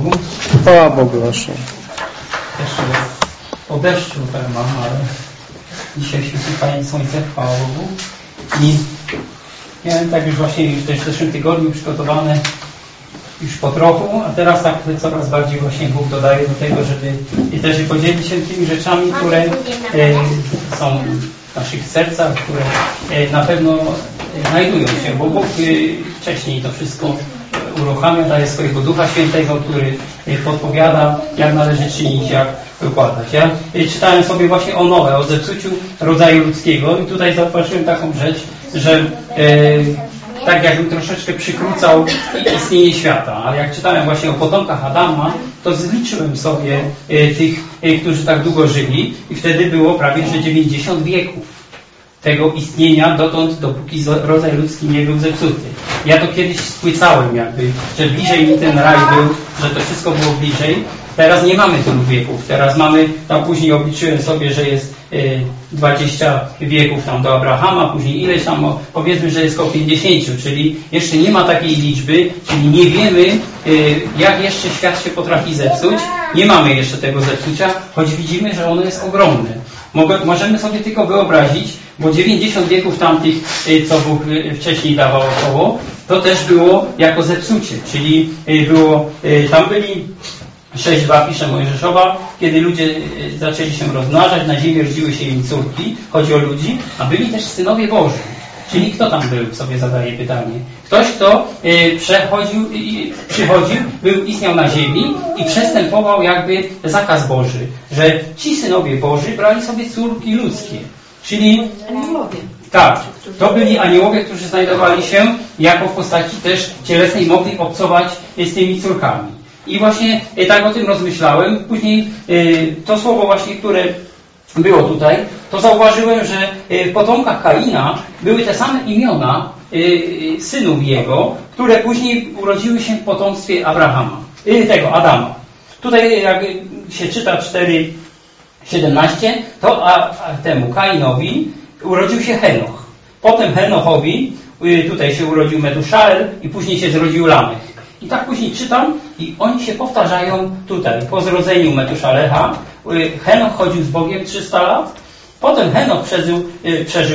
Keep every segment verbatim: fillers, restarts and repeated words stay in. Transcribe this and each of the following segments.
Bogu. Chwała Bogu naszemu. Jeszcze po deszczu tak mam, ale dzisiaj świeci Panie Słońce, chwała Bogu. I miałem tak już właśnie już też w zeszłym tygodniu przygotowane już po trochu, a teraz tak coraz bardziej właśnie Bóg dodaje do tego, żeby i też i podzielić się tymi rzeczami, które e, są w naszych sercach, które e, na pewno znajdują się, bo Bóg e, wcześniej to wszystko uruchamia, daje swojego Ducha Świętego, który podpowiada, jak należy czynić, jak wykładać. Ja czytałem sobie właśnie o Noe, o zepsuciu rodzaju ludzkiego i tutaj zauważyłem taką rzecz, że e, tak jakbym troszeczkę przykrócał istnienie świata, ale jak czytałem właśnie o potomkach Adama, to zliczyłem sobie e, tych, e, którzy tak długo żyli i wtedy było prawie że dziewięćdziesiąt wieków tego istnienia dotąd, dopóki rodzaj ludzki nie był zepsuty. Ja to kiedyś spłycałem jakby, że bliżej mi ten raj był, że to wszystko było bliżej. Teraz nie mamy tylu wieków. Teraz mamy, tam później obliczyłem sobie, że jest y, dwadzieścia wieków tam do Abrahama, później ileś tam, o, powiedzmy, że jest około pięćdziesiąt, czyli jeszcze nie ma takiej liczby, czyli nie wiemy, y, jak jeszcze świat się potrafi zepsuć. Nie mamy jeszcze tego zepsucia, choć widzimy, że ono jest ogromne. Mogę, możemy sobie tylko wyobrazić, bo dziewięćdziesiąt wieków tamtych, co Bóg wcześniej dawał około, to też było jako zepsucie, czyli było, tam byli sześć dwa pisze Mojżeszowa, kiedy ludzie zaczęli się rozmnażać, na ziemi rodziły się im córki, chodzi o ludzi, a byli też synowie Boży. Czyli kto tam był, sobie zadaje pytanie. Ktoś, kto y, przechodził, y, przychodził, był, istniał na ziemi i przestępował jakby zakaz Boży, że ci synowie Boży brali sobie córki ludzkie. Czyli aniołowie. Tak, to byli aniołowie, którzy znajdowali się jako w postaci też cielesnej, mogli obcować z tymi córkami. I właśnie y, tak o tym rozmyślałem. Później y, to słowo właśnie, które było tutaj, to zauważyłem, że w potomkach Kaina były te same imiona synów jego, które później urodziły się w potomstwie Abrahama, tego Adama. Tutaj jak się czyta cztery siedemnaście, to a, a temu Kainowi urodził się Henoch. Potem Henochowi tutaj się urodził Metuszael i później się zrodził Lamech. I tak później czytam i oni się powtarzają tutaj. Po zrodzeniu Metuszalecha Henoch chodził z Bogiem trzysta lat. Potem Henoch przeżył, przeżył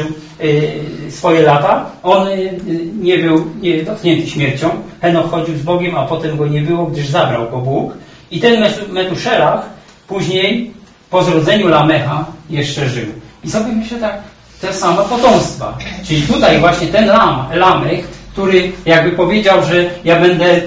swoje lata. On nie był nie dotknięty śmiercią. Henoch chodził z Bogiem, a potem go nie było, gdyż zabrał go Bóg. I ten Metuszelach później po zrodzeniu Lamecha jeszcze żył. I sobie myślę tak, te same potomstwa. Czyli tutaj właśnie ten Lam, Lamech, który jakby powiedział, że ja będę,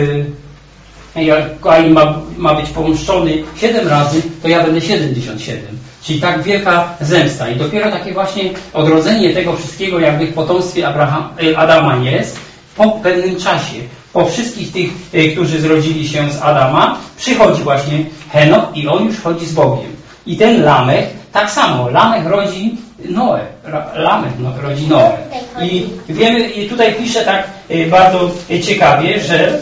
yy, jak Kain ma, ma być pomszczony siedem razy, to ja będę siedemdziesiąt siedem. Czyli tak wielka zemsta. I dopiero takie właśnie odrodzenie tego wszystkiego jakby w potomstwie Abraham, yy, Adama jest po pewnym czasie. Po wszystkich tych, yy, którzy zrodzili się z Adama, przychodzi właśnie Henoch i on już chodzi z Bogiem. I ten Lamech, tak samo, Lamech rodzi Noe, Lamech no, rodzi Noe. I wiemy, i tutaj pisze tak y, bardzo y, ciekawie, że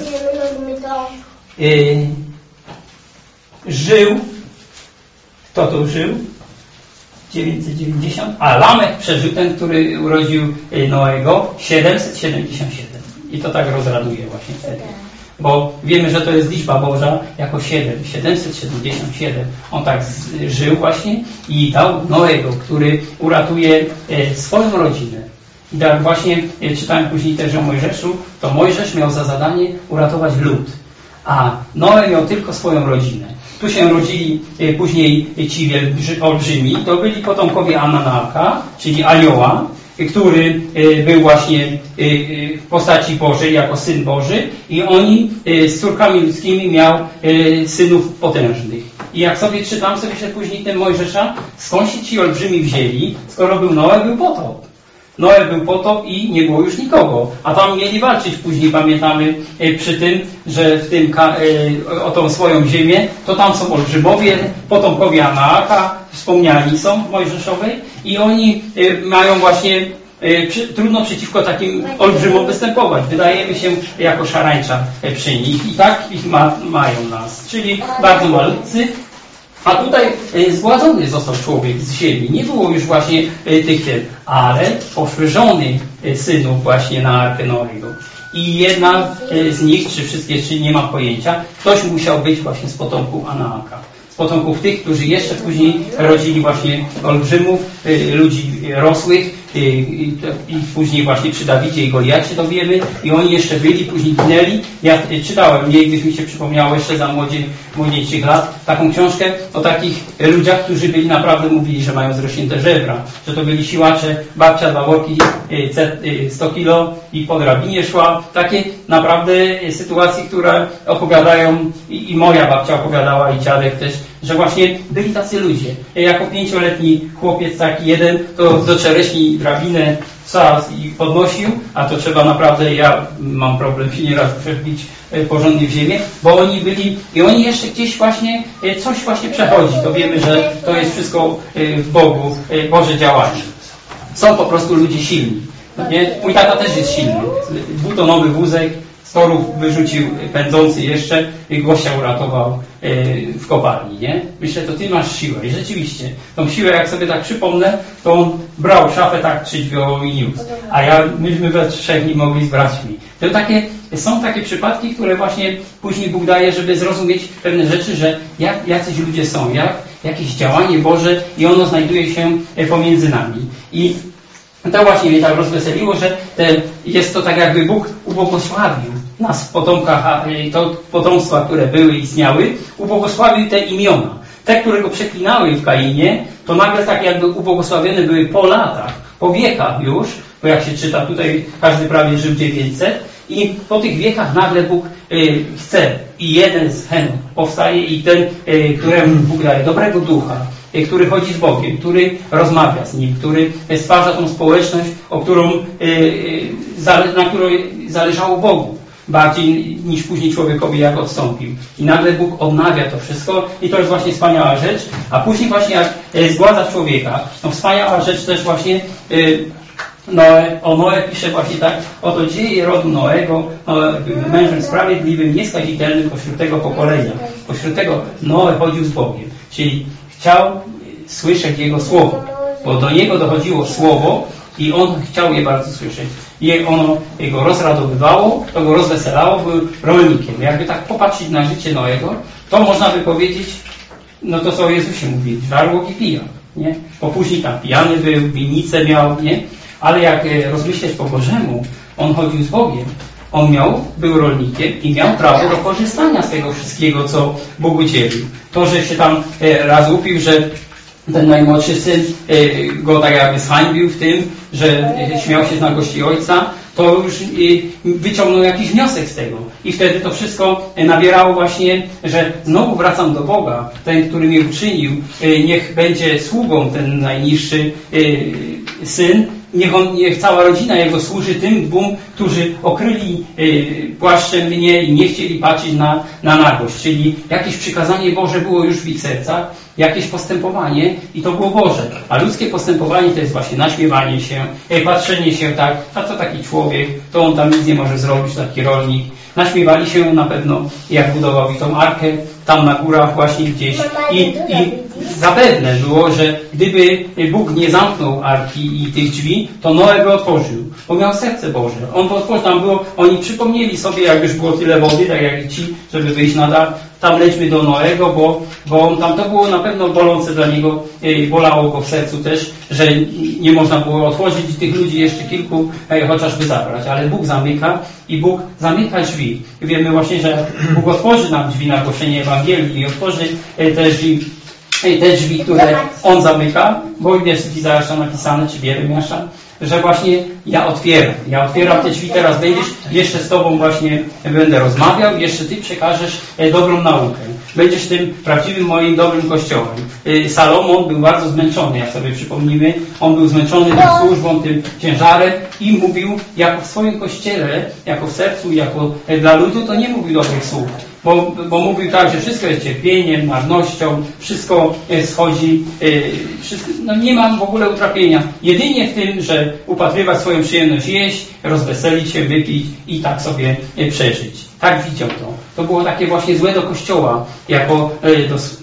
y, żył, kto tu żył? dziewięćset dziewięćdziesiąt, a Lamech przeżył, ten, który urodził y, Noego, siedemset siedemdziesiąt siedem. I to tak rozraduje właśnie wtedy. Bo wiemy, że to jest liczba Boża jako siedem, siedemset siedemdziesiąt siedem. On tak z, żył właśnie i dał Noego, który uratuje e, swoją rodzinę. I tak właśnie e, czytałem później też o Mojżeszu, to Mojżesz miał za zadanie uratować lud, a Noe miał tylko swoją rodzinę. Tu się rodzili e, później ci wielbrzy, olbrzymi, to byli potomkowie Ananaka, czyli anioła, który był właśnie w postaci Bożej, jako Syn Boży i oni z córkami ludzkimi miał synów potężnych. I jak sobie czytam, sobie się później ten Mojżesza, skąd się ci olbrzymi wzięli, skoro był Noe, był potop. Noe był potop i nie było już nikogo. A tam mieli walczyć później, pamiętamy przy tym, że w tym o tą swoją ziemię, to tam są olbrzymowie, potomkowie Anaaka, wspomniani są w Mojżeszowej i oni mają właśnie trudno przeciwko takim olbrzymom występować. Wydajemy się jako szarańcza przy nich i tak ich ma, mają nas. Czyli bardzo malutcy. A tutaj zgładzony został człowiek z ziemi. Nie było już właśnie tych ten, ale poszły żony synów właśnie na Arkę Noego. i jedna z nich, czy wszystkie trzy, nie ma pojęcia, ktoś musiał być właśnie z potomków Anaaka. Z potomków tych, którzy jeszcze później rodzili właśnie olbrzymów, ludzi rosłych, i później właśnie przy Dawidzie i Goliacie to wiemy, i oni jeszcze byli, później ginęli. Ja czytałem, nie, gdyś mi się przypomniało jeszcze za młodzie, młodzieńczych lat, taką książkę o takich ludziach, którzy byli naprawdę, mówili, że mają zrośnięte żebra, że to byli siłacze, babcia, dwa worki, sto kilo i po drabinie szła. Takie naprawdę sytuacje, które opowiadają, i, i moja babcia opowiadała, i dziadek też, że właśnie byli tacy ludzie. Jako pięcioletni chłopiec taki jeden, to do czereśni drabinę i podnosił, a to trzeba naprawdę, ja mam problem się nieraz przebić porządnie w ziemię, bo oni byli, i oni jeszcze gdzieś właśnie, coś właśnie przechodzi, to wiemy, że to jest wszystko w Bogu, Boże działanie. Są po prostu ludzie silni. Nie? Mój tata też jest silny. Dwutonowy wózek, z torów wyrzucił pędzący jeszcze i gościa uratował w kopalni, nie? Myślę, to ty masz siłę. I rzeczywiście, tą siłę, jak sobie tak przypomnę, to on brał szafę tak trzyćwiową i niósł. A ja, myśmy we trzech nie mogli z braćmi. To takie, są takie przypadki, które właśnie później Bóg daje, żeby zrozumieć pewne rzeczy, że jak, jacyś ludzie są, jak jakieś działanie Boże i ono znajduje się pomiędzy nami. I to właśnie mnie tak rozweseliło, że te, jest to tak, jakby Bóg ubłogosławił nas w potomkach, to potomstwa, które były, istniały, ubłogosławił te imiona. Te, które go przeklinały w Kainie, to nagle tak jakby ubłogosławione były po latach, po wiekach już, bo jak się czyta, tutaj każdy prawie żył dziewięćset, i po tych wiekach nagle Bóg y, chce, i jeden z Henok powstaje, i ten, y, któremu Bóg daje dobrego ducha, y, który chodzi z Bogiem, który rozmawia z Nim, który stwarza tą społeczność, o którą, y, y, na której zależało Bogu bardziej niż później człowiekowi, jak odstąpił. I nagle Bóg odnawia to wszystko i to jest właśnie wspaniała rzecz. A później właśnie jak y, zgładza człowieka, no wspaniała rzecz też właśnie y, Noe, o Noe pisze właśnie tak: oto dzieje rodu Noego, Noe był mężem sprawiedliwym, nieskazitelnym pośród tego pokolenia. Pośród tego Noe chodził z Bogiem, czyli chciał słyszeć Jego słowo, bo do niego dochodziło słowo i on chciał je bardzo słyszeć. I ono jego rozradowywało, to go rozweselało, był rolnikiem. Jakby tak popatrzeć na życie Noego, to można by powiedzieć, no to co o Jezusie mówili, żarłok i pijak, nie? Bo później tam pijany był, winnicę miał, nie? Ale jak rozmyśleć po Bożemu, on chodził z Bogiem, on miał, był rolnikiem i miał prawo do korzystania z tego wszystkiego, co Bóg udzielił. To, że się tam raz upił, że ten najmłodszy syn go tak jakby zhańbił w tym, że śmiał się z nagości ojca, to już wyciągnął jakiś wniosek z tego. I wtedy to wszystko nabierało właśnie, że znowu wracam do Boga, ten, który mnie uczynił, niech będzie sługą ten najniższy syn, niech, on, niech cała rodzina jego służy tym dwóm, którzy okryli y, płaszczem mnie i nie chcieli patrzeć na, na nagość. Czyli jakieś przykazanie Boże było już w ich sercach, jakieś postępowanie i to było Boże. A ludzkie postępowanie to jest właśnie naśmiewanie się, y, patrzenie się tak, a co taki człowiek, to on tam nic nie może zrobić, taki rolnik. Naśmiewali się na pewno, jak budował i tą arkę tam na górach właśnie gdzieś. I, i zapewne było, że gdyby Bóg nie zamknął arki i tych drzwi, to Noe by otworzył, bo miał serce Boże. On to otworzył, tam było, oni przypomnieli sobie, jak już było tyle wody, tak jak i ci, żeby wyjść na dach, tam lećmy do Noego, bo, bo on, tam to było na pewno bolące dla niego, e, bolało go w sercu też, że nie można było otworzyć i tych ludzi jeszcze kilku e, chociażby zabrać, ale Bóg zamyka i Bóg zamyka drzwi. I wiemy właśnie, że Bóg otworzy nam drzwi na głoszenie Ewangelii i otworzy e, te drzwi, e, te drzwi, które On zamyka, bo jest w Izajasza napisane, czy w Jeremiasza, że właśnie ja otwieram. Ja otwieram te drzwi, teraz będziesz, jeszcze z Tobą właśnie będę rozmawiał i jeszcze Ty przekażesz dobrą naukę. Będziesz tym prawdziwym moim dobrym kościołem. Salomon był bardzo zmęczony, jak sobie przypomnimy. On był zmęczony tym służbą, tym ciężarem i mówił, jako w swoim kościele, jako w sercu, jako dla ludu, to nie mówił dobrych słów. Bo, bo mówił tak, że wszystko jest cierpieniem, marnością, wszystko schodzi, wszystko, no nie mam w ogóle utrapienia. Jedynie w tym, że upatrywać swoją przyjemność, jeść, rozweselić się, wypić i tak sobie przeżyć. Tak widział to. To było takie właśnie złe do Kościoła, jako do,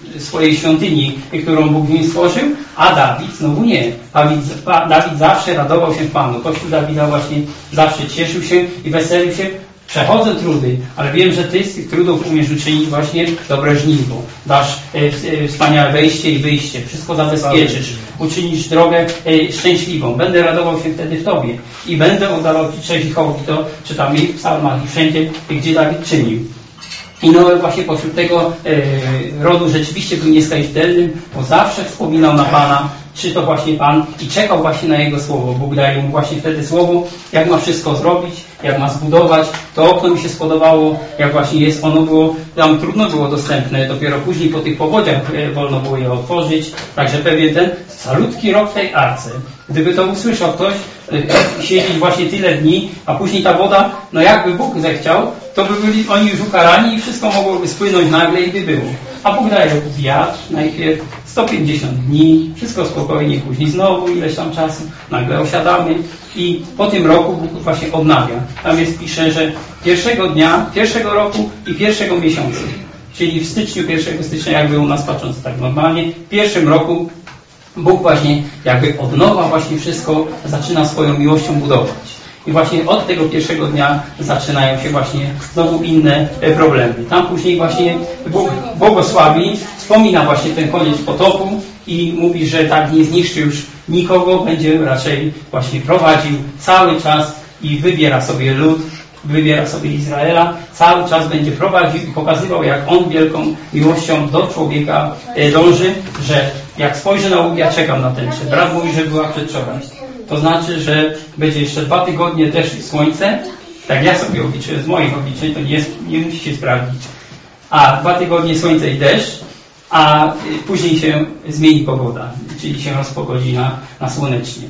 swojej świątyni, którą Bóg w nim stworzył, a Dawid znowu nie. Dawid, Dawid zawsze radował się w Panu. Kościół Dawida właśnie zawsze cieszył się i weselił się. Przechodzę trudy, ale wiem, że Ty z tych trudów umiesz uczynić właśnie dobre żniwo. Dasz e, e, wspaniałe wejście i wyjście. Wszystko zabezpieczysz. Uczynisz drogę e, szczęśliwą. Będę radował się wtedy w Tobie. I będę oddawał Ci cześć i hołd. To czytamy w psalmach i wszędzie, gdzie Dawid czynił. I Noe właśnie pośród tego e, rodu rzeczywiście był nieskazitelnym, bo zawsze wspominał na Pana, czy to właśnie Pan i czekał właśnie na Jego słowo. Bóg daje mu właśnie wtedy słowo, jak ma wszystko zrobić, jak ma zbudować. To okno mi się spodobało, jak właśnie jest. Ono było, tam trudno było dostępne, dopiero później po tych powodziach e, wolno było je otworzyć. Także pewnie ten calutki rok w tej arce. Gdyby to usłyszał ktoś, e, siedzieć właśnie tyle dni, a później ta woda, no jakby Bóg zechciał, to by byli oni już ukarani i wszystko mogłoby spłynąć nagle i by było. A Bóg daje wiatr, najpierw sto pięćdziesiąt dni, wszystko spokojnie, później znowu ileś tam czasu, nagle osiadamy i po tym roku Bóg właśnie odnawia. Tam jest, pisze, że pierwszego dnia, pierwszego roku i pierwszego miesiąca, czyli w styczniu, pierwszego stycznia, jakby u nas patrząc tak normalnie, w pierwszym roku Bóg właśnie jakby od nowa właśnie wszystko zaczyna swoją miłością budować. I właśnie od tego pierwszego dnia zaczynają się właśnie znowu inne problemy. Tam później właśnie Bóg błogosławi, wspomina właśnie ten koniec potopu i mówi, że tak nie zniszczy już nikogo, będzie raczej właśnie prowadził cały czas i wybiera sobie lud, wybiera sobie Izraela, cały czas będzie prowadził i pokazywał, jak On wielką miłością do człowieka dąży, że jak spojrzę na łuk, ja czekam na tęczę. Brat mówi, że była przedwczoraj. To znaczy, że będzie jeszcze dwa tygodnie deszcz i słońce. Tak ja sobie obliczyłem, z moich obliczeń, to nie, jest, nie musicie sprawdzić. A dwa tygodnie słońce i deszcz, a później się zmieni pogoda, czyli się rozpogodzi na, na słonecznie.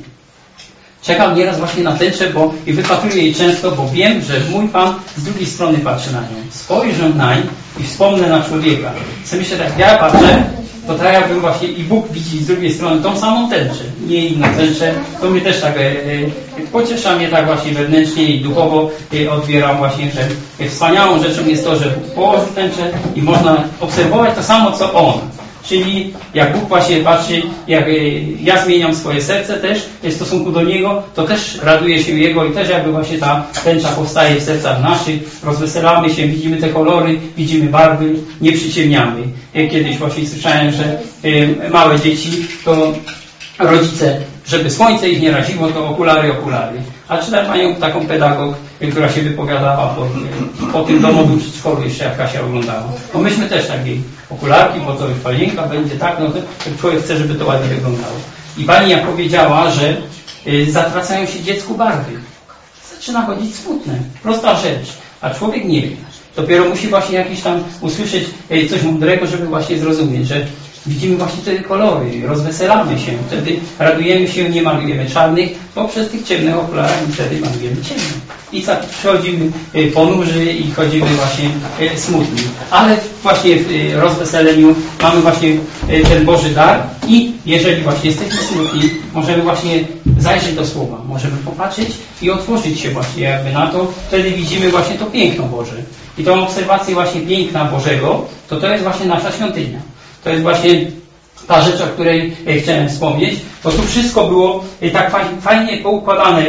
Czekam nieraz właśnie na tęczę, bo i wypatruję jej często, bo wiem, że mój Pan z drugiej strony patrzy na nią. Spojrzę nań i wspomnę na człowieka. Co myślę, tak ja patrzę, to tak jakbym właśnie i Bóg widzi z drugiej strony tą samą tęczę, nie inną tęczę. To mnie też tak e, e, pociesza mnie tak właśnie wewnętrznie i duchowo e, odbieram właśnie, że e, wspaniałą rzeczą jest to, że Bóg położył tęczę i można obserwować to samo, co On. Czyli jak Bóg właśnie patrzy, jak ja zmieniam swoje serce też w stosunku do Niego, to też raduje się Jego i też jakby właśnie ta tęcza powstaje w sercach naszych, rozweselamy się, widzimy te kolory, widzimy barwy, nie przyciemniamy. Kiedyś właśnie słyszałem, że małe dzieci to rodzice, żeby słońce ich nie raziło, to okulary, okulary. A czytam mają taką pedagog, która się wypowiadała po, po tym domowym przedszkolu jeszcze, jak Kasia oglądała. No myśmy też takie okularki, bo to już panienka będzie tak, no to człowiek chce, żeby to ładnie wyglądało. I pani jak powiedziała, że y, zatracają się dziecku barwy. Zaczyna chodzić smutne. Prosta rzecz. A człowiek nie wie. Dopiero musi właśnie jakiś tam usłyszeć y, coś mądrego, żeby właśnie zrozumieć, że widzimy właśnie te kolory, rozweselamy się, wtedy radujemy się, nie malujemy czarnych, bo przez tych ciemnych okularach wtedy malujemy ciemnych. I tak przychodzimy ponurzy i chodzimy właśnie smutni. Ale właśnie w rozweseleniu mamy właśnie ten Boży dar i jeżeli właśnie jesteśmy smutni, możemy właśnie zajrzeć do Słowa, możemy popatrzeć i otworzyć się właśnie jakby na to, wtedy widzimy właśnie to piękno Boże. I tą obserwację właśnie piękna Bożego, to to jest właśnie nasza świątynia. To jest właśnie ta rzecz, o której chciałem wspomnieć, bo tu wszystko było tak fajnie poukładane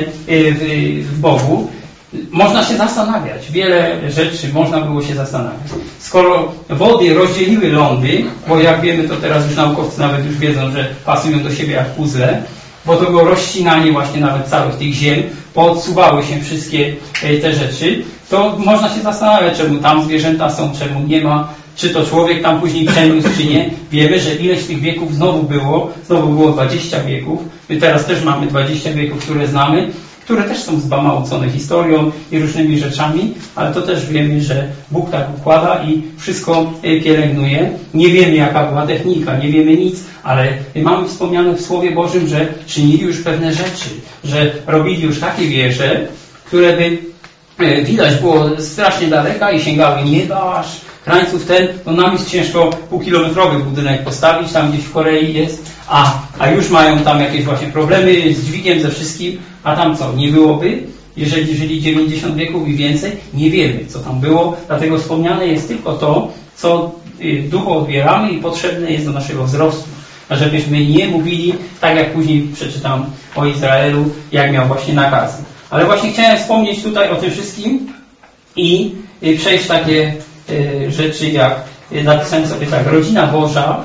w Bogu. Można się zastanawiać, wiele rzeczy można było się zastanawiać. Skoro wody rozdzieliły lądy, bo jak wiemy, to teraz już naukowcy nawet już wiedzą, że pasują do siebie jak puzzle, bo to było rozcinanie właśnie nawet całych tych ziem, poodsuwały się wszystkie te rzeczy, to można się zastanawiać, czemu tam zwierzęta są, czemu nie ma, czy to człowiek tam później przeniósł, czy nie. Wiemy, że ileś tych wieków znowu było, znowu było dwadzieścia wieków. My teraz też mamy dwadzieścia wieków, które znamy, które też są zbamałcone historią i różnymi rzeczami, ale to też wiemy, że Bóg tak układa i wszystko pielęgnuje. Nie wiemy, jaka była technika, nie wiemy nic, ale mamy wspomniane w Słowie Bożym, że czynili już pewne rzeczy, że robili już takie wieże, które by widać było strasznie daleka i sięgały nieba, aż krańców ten, no nam jest ciężko półkilometrowy budynek postawić, tam gdzieś w Korei jest, a, a już mają tam jakieś właśnie problemy z dźwigiem, ze wszystkim, a tam co, nie byłoby? jeżeli żyli dziewięćdziesiąt wieków i więcej, nie wiemy, co tam było, dlatego wspomniane jest tylko to, co w duchu odbieramy i potrzebne jest do naszego wzrostu. A żebyśmy nie mówili, tak jak później przeczytam o Izraelu, jak miał właśnie nakazy. Ale właśnie chciałem wspomnieć tutaj o tym wszystkim i przejść takie rzeczy, jak napisałem sobie tak, rodzina Boża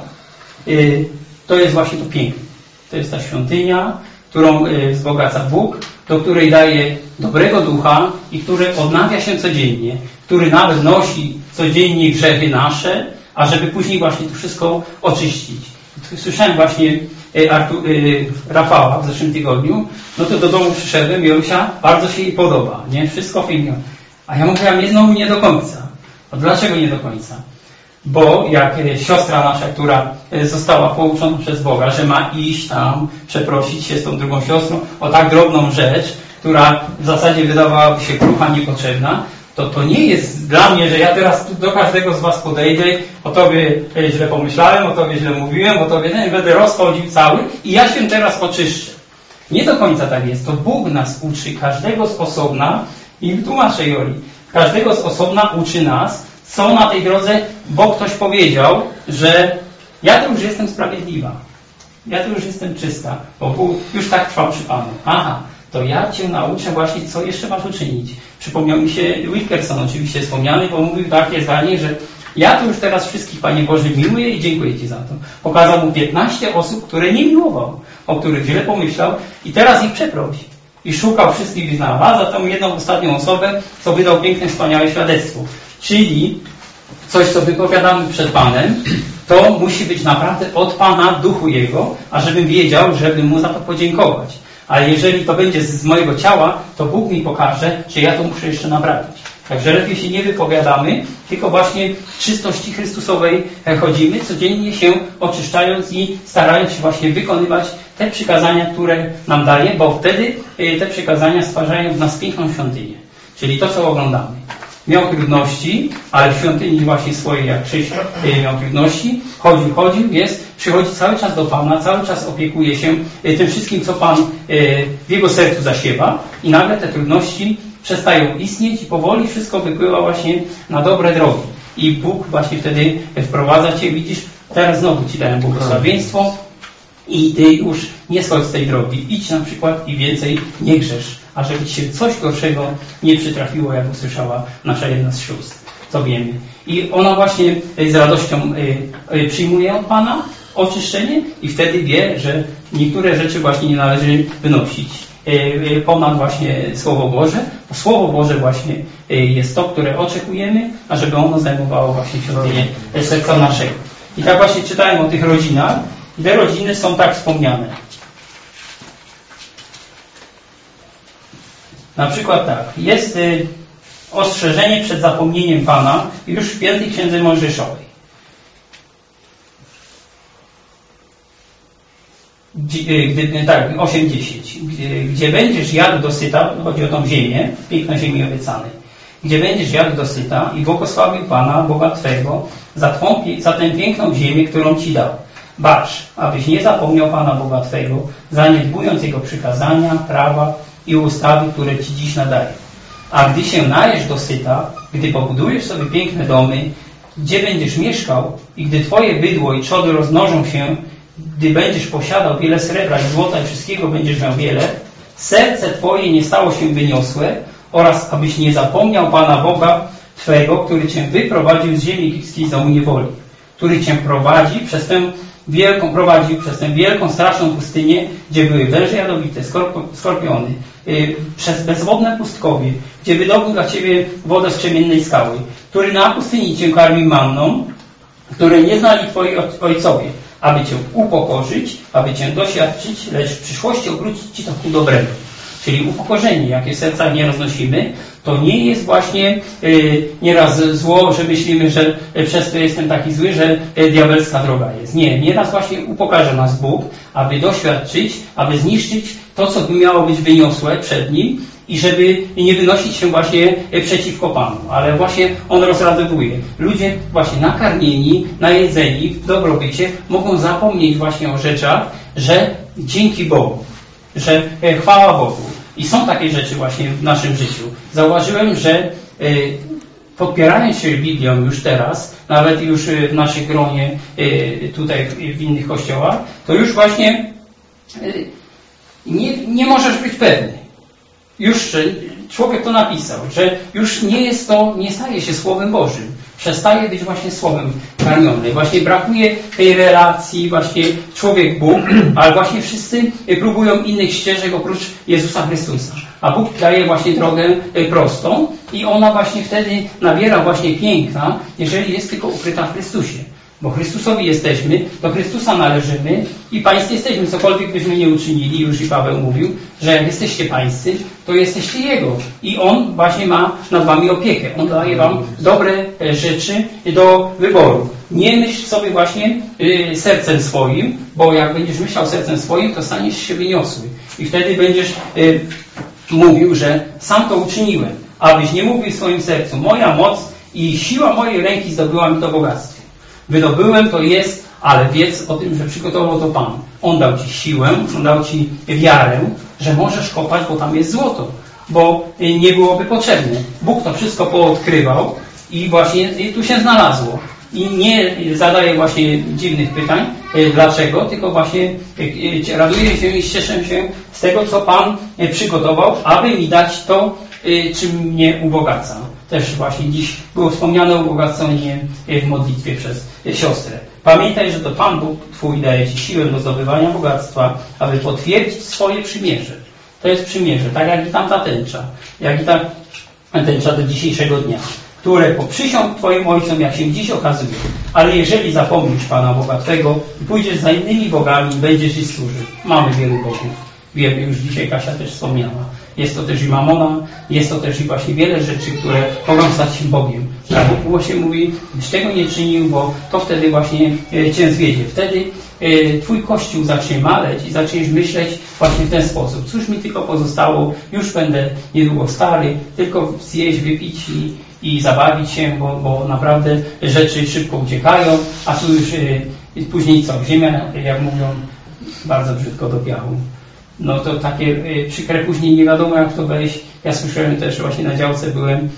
to jest właśnie to piękne. To jest ta świątynia, którą wzbogaca Bóg, do której daje dobrego ducha i który odnawia się codziennie, który nawet nosi codziennie grzechy nasze, a żeby później właśnie to wszystko oczyścić. Słyszałem właśnie Artur, Rafała w zeszłym tygodniu, no to do domu przyszedłem i Olusia bardzo się jej podoba, nie? Wszystko fajnie. A ja mówiłam, nie, znowu nie do końca. A dlaczego nie do końca? Bo jak siostra nasza, która została pouczona przez Boga, że ma iść tam, przeprosić się z tą drugą siostrą o tak drobną rzecz, która w zasadzie wydawałaby się krucha, niepotrzebna, to to nie jest dla mnie, że ja teraz do każdego z was podejdę, o tobie źle pomyślałem, o tobie źle mówiłem, o tobie nie, będę rozchodził cały i ja się teraz oczyszczę. Nie do końca tak jest. To Bóg nas uczy, każdego z osobna, i tłumaczę Joli, każdego z osobna uczy nas, co na tej drodze, bo ktoś powiedział, że ja to już jestem sprawiedliwa, ja to już jestem czysta, bo Bóg już tak trwał przy Panu. Aha, to ja Cię nauczę właśnie, co jeszcze masz uczynić. Przypomniał mi się Wilkerson, oczywiście wspomniany, bo mówił takie zdanie, że ja to już teraz wszystkich, Panie Boże, miłuję i dziękuję Ci za to. Pokazał mu piętnaście osób, które nie miłował, o których źle pomyślał i teraz ich przeprosi. I szukał wszystkich i znalazł, a tą jedną ostatnią osobę, co wydał piękne, wspaniałe świadectwo. Czyli coś, co wypowiadamy przed Panem, to musi być naprawdę od Pana, duchu Jego, a żebym wiedział, żebym Mu za to podziękować. Ale jeżeli to będzie z mojego ciała, to Bóg mi pokaże, że ja to muszę jeszcze naprawić. Także lepiej się nie wypowiadamy, tylko właśnie w czystości Chrystusowej chodzimy, codziennie się oczyszczając i starając się właśnie wykonywać te przykazania, które nam daje, bo wtedy te przykazania stwarzają w nas piękną świątynię. Czyli to, co oglądamy. Miał trudności, ale w świątyni właśnie swojej, jak Krzysiek miał trudności, chodził, chodził, jest, przychodzi cały czas do Pana, cały czas opiekuje się tym wszystkim, co Pan w jego sercu zasiewa i nagle te trudności przestają istnieć i powoli wszystko wypływa właśnie na dobre drogi. I Bóg właśnie wtedy wprowadza Cię, widzisz, teraz znowu Ci dałem błogosławieństwo i Ty już nie schodź z tej drogi. Idź na przykład i więcej nie grzesz, a żeby Ci się coś gorszego nie przytrafiło, jak usłyszała nasza jedna z sióstr. To wiemy. I ona właśnie z radością przyjmuje od Pana oczyszczenie i wtedy wie, że niektóre rzeczy właśnie nie należy wynosić ponad właśnie Słowo Boże. Bo Słowo Boże właśnie jest to, które oczekujemy, a żeby ono zajmowało właśnie świątynię serca naszego. I tak właśnie czytałem o tych rodzinach i te rodziny są tak wspomniane. Na przykład tak, jest ostrzeżenie przed zapomnieniem Pana już w piątej Księdze Mojżeszowej. Gdy, tak, osiem dziesięć. Gdzie, gdzie będziesz jadł dosyta, chodzi o tą ziemię, piękną ziemię obiecanej, gdzie będziesz jadł dosyta i błogosławił Pana, Boga Twego, za, twą, za tę piękną ziemię, którą Ci dał. Bacz, abyś nie zapomniał Pana, Boga Twego, zaniedbując Jego przykazania, prawa i ustawy, które Ci dziś nadaje. A gdy się najesz dosyta, gdy pobudujesz sobie piękne domy, gdzie będziesz mieszkał i gdy Twoje bydło i trzody rozmnożą się, gdy będziesz posiadał wiele srebra i złota i wszystkiego będziesz miał wiele, serce Twoje nie stało się wyniosłe oraz abyś nie zapomniał Pana Boga Twego, który Cię wyprowadził z ziemi egipskiej z domu niewoli, który Cię prowadzi przez tę wielką, prowadził przez tę wielką, straszną pustynię, gdzie były węże jadowite, skorpiony, yy, przez bezwodne pustkowie, gdzie wydobył dla Ciebie wodę z krzemiennej skały, który na pustyni Cię karmił manną, której nie znali Twoi ojcowie, aby Cię upokorzyć, aby Cię doświadczyć, lecz w przyszłości obrócić Ci to ku dobremu. Czyli upokorzenie, jakie w sercach nie roznosimy, to nie jest właśnie y, nieraz zło, że myślimy, że przez to jestem taki zły, że y, diabelska droga jest. Nie, nieraz właśnie upokarza nas Bóg, aby doświadczyć, aby zniszczyć to, co by miało być wyniosłe przed Nim i żeby nie wynosić się właśnie przeciwko Panu. Ale właśnie On rozradowuje. Ludzie właśnie nakarmieni, najedzeni, w dobrobycie mogą zapomnieć właśnie o rzeczach, że dzięki Bogu, że chwała Bogu, I są takie rzeczy właśnie w naszym życiu. Zauważyłem, że y, podpierając się Biblią już teraz, nawet już w naszej gronie y, tutaj w innych kościołach, to już właśnie y, nie, nie możesz być pewny. Już człowiek to napisał, że już nie jest to, nie staje się Słowem Bożym. Przestaje być właśnie Słowem karmione. Właśnie brakuje tej relacji, właśnie człowiek-Bóg, ale właśnie wszyscy próbują innych ścieżek oprócz Jezusa Chrystusa. A Bóg daje właśnie drogę prostą i ona właśnie wtedy nabiera właśnie piękna, jeżeli jest tylko ukryta w Chrystusie. Bo Chrystusowi jesteśmy, do Chrystusa należymy i pańscy jesteśmy, cokolwiek byśmy nie uczynili, już i Paweł mówił, że jak jesteście pańscy, to jesteście Jego. I On właśnie ma nad wami opiekę. On daje wam dobre rzeczy do wyboru. Nie myśl sobie właśnie y, sercem swoim, bo jak będziesz myślał sercem swoim, to staniesz się wyniosły. I wtedy będziesz y, mówił, że sam to uczyniłem. Abyś nie mówił w swoim sercu, moja moc i siła mojej ręki zdobyła mi to bogactwo. Wydobyłem to jest, ale wiedz o tym, że przygotował to Pan. On dał ci siłę, On dał ci wiarę, że możesz kopać, bo tam jest złoto. Bo nie byłoby potrzebne. Bóg to wszystko poodkrywał i właśnie tu się znalazło. I nie zadaje właśnie dziwnych pytań, dlaczego, tylko właśnie raduję się i cieszę się z tego, co Pan przygotował, aby mi dać to, czym mnie ubogaca. Też właśnie dziś było wspomniane o ubogacenie w modlitwie przez siostrę. Pamiętaj, że to Pan Bóg Twój daje Ci siłę do zdobywania bogactwa, aby potwierdzić swoje przymierze. To jest przymierze, tak jak i tamta tęcza, jak i ta tęcza do dzisiejszego dnia, które poprzysiąg Twoim ojcom, jak się dziś okazuje. Ale jeżeli zapomnisz Pana Boga Twego i pójdziesz za innymi bogami, będziesz ich służył. Mamy wielu bogów. Wiemy, już dzisiaj Kasia też wspomniała. Jest to też i mamona, jest to też i właśnie wiele rzeczy, które mogą stać się Bogiem. Tak, Bóg właśnie mówi, byś tego nie czynił, bo to wtedy właśnie Cię zwiedzie. Wtedy e, Twój Kościół zacznie maleć i zaczniesz myśleć właśnie w ten sposób. Cóż mi tylko pozostało, już będę niedługo stary, tylko zjeść, wypić i, i zabawić się, bo, bo naprawdę rzeczy szybko uciekają, a tu już e, później co? Ziemia, jak mówią, bardzo brzydko do piachu. No to takie y, przykre później nie wiadomo jak to wejść. Ja słyszałem też właśnie na działce byłem.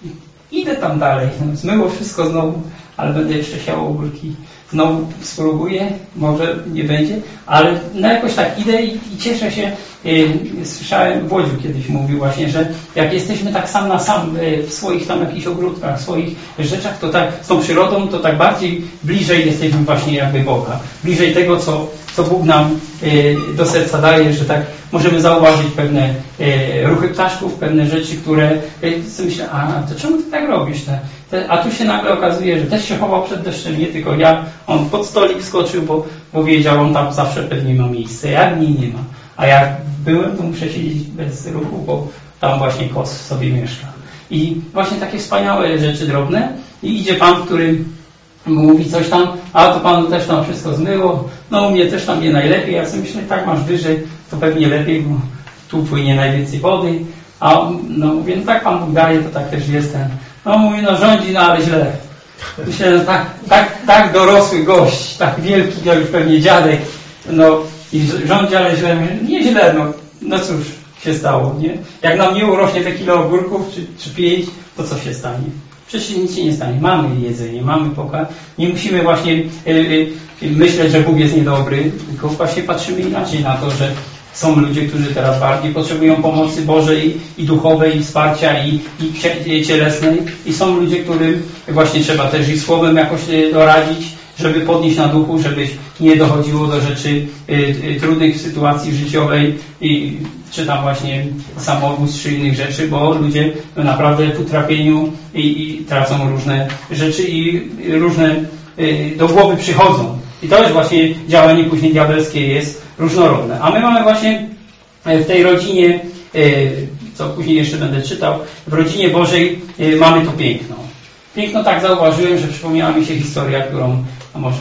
Idę tam dalej. No, zmyło wszystko znowu, ale będę jeszcze siał ogórki. Znowu spróbuję, może nie będzie, ale no jakoś tak idę i, i cieszę się. Y, słyszałem, Włodziu kiedyś mówił właśnie, że jak jesteśmy tak sam na sam y, w swoich tam jakichś ogródkach, w swoich rzeczach, to tak z tą przyrodą, to tak bardziej bliżej jesteśmy właśnie jakby Boga. Bliżej tego, co co Bóg nam y, do serca daje, że tak możemy zauważyć pewne y, ruchy ptaszków, pewne rzeczy, które y, sobie myślę, a to czemu ty tak robisz? Te, te, a tu się nagle okazuje, że też się chował przed deszczem, nie tylko ja. On pod stolik skoczył, bo, bo wiedział, on tam zawsze pewnie ma miejsce. Jak nie, nie ma. A jak byłem, to muszę siedzieć bez ruchu, bo tam właśnie kos sobie mieszka. I właśnie takie wspaniałe rzeczy drobne. I idzie Pan, który mówi coś tam, a to Panu też tam wszystko zmyło, no u mnie też tam nie najlepiej, ja sobie myślę, tak masz wyżej, to pewnie lepiej, bo tu płynie najwięcej wody, a no mówię, no tak Pan Bóg daje, to tak też jestem. No mówi, no rządzi, no ale źle. Myślę, że tak, tak, tak dorosły gość, tak wielki, to już pewnie dziadek, no i rządzi, ale źle, nie źle, no, no cóż się stało, nie? Jak nam nie urośnie te kilo ogórków, czy, czy pięć, to co się stanie? Przecież nic się nie stanie. Mamy jedzenie, mamy pokarm. Nie musimy właśnie y, y, myśleć, że Bóg jest niedobry, tylko właśnie patrzymy inaczej na to, że są ludzie, którzy teraz bardziej potrzebują pomocy Bożej i duchowej, i wsparcia, i, i cielesnej. I są ludzie, którym właśnie trzeba też ich słowem jakoś doradzić, żeby podnieść na duchu, żeby nie dochodziło do rzeczy y, y, trudnych sytuacji życiowej, i, czy tam właśnie samobójstw, czy innych rzeczy, bo ludzie no, naprawdę w utrapieniu i, i tracą różne rzeczy i różne y, do głowy przychodzą. I to jest właśnie działanie później diabelskie, jest różnorodne. A my mamy właśnie w tej rodzinie, y, co później jeszcze będę czytał, w rodzinie Bożej y, mamy to piękno. Piękno tak zauważyłem, że przypomniała mi się historia, którą a może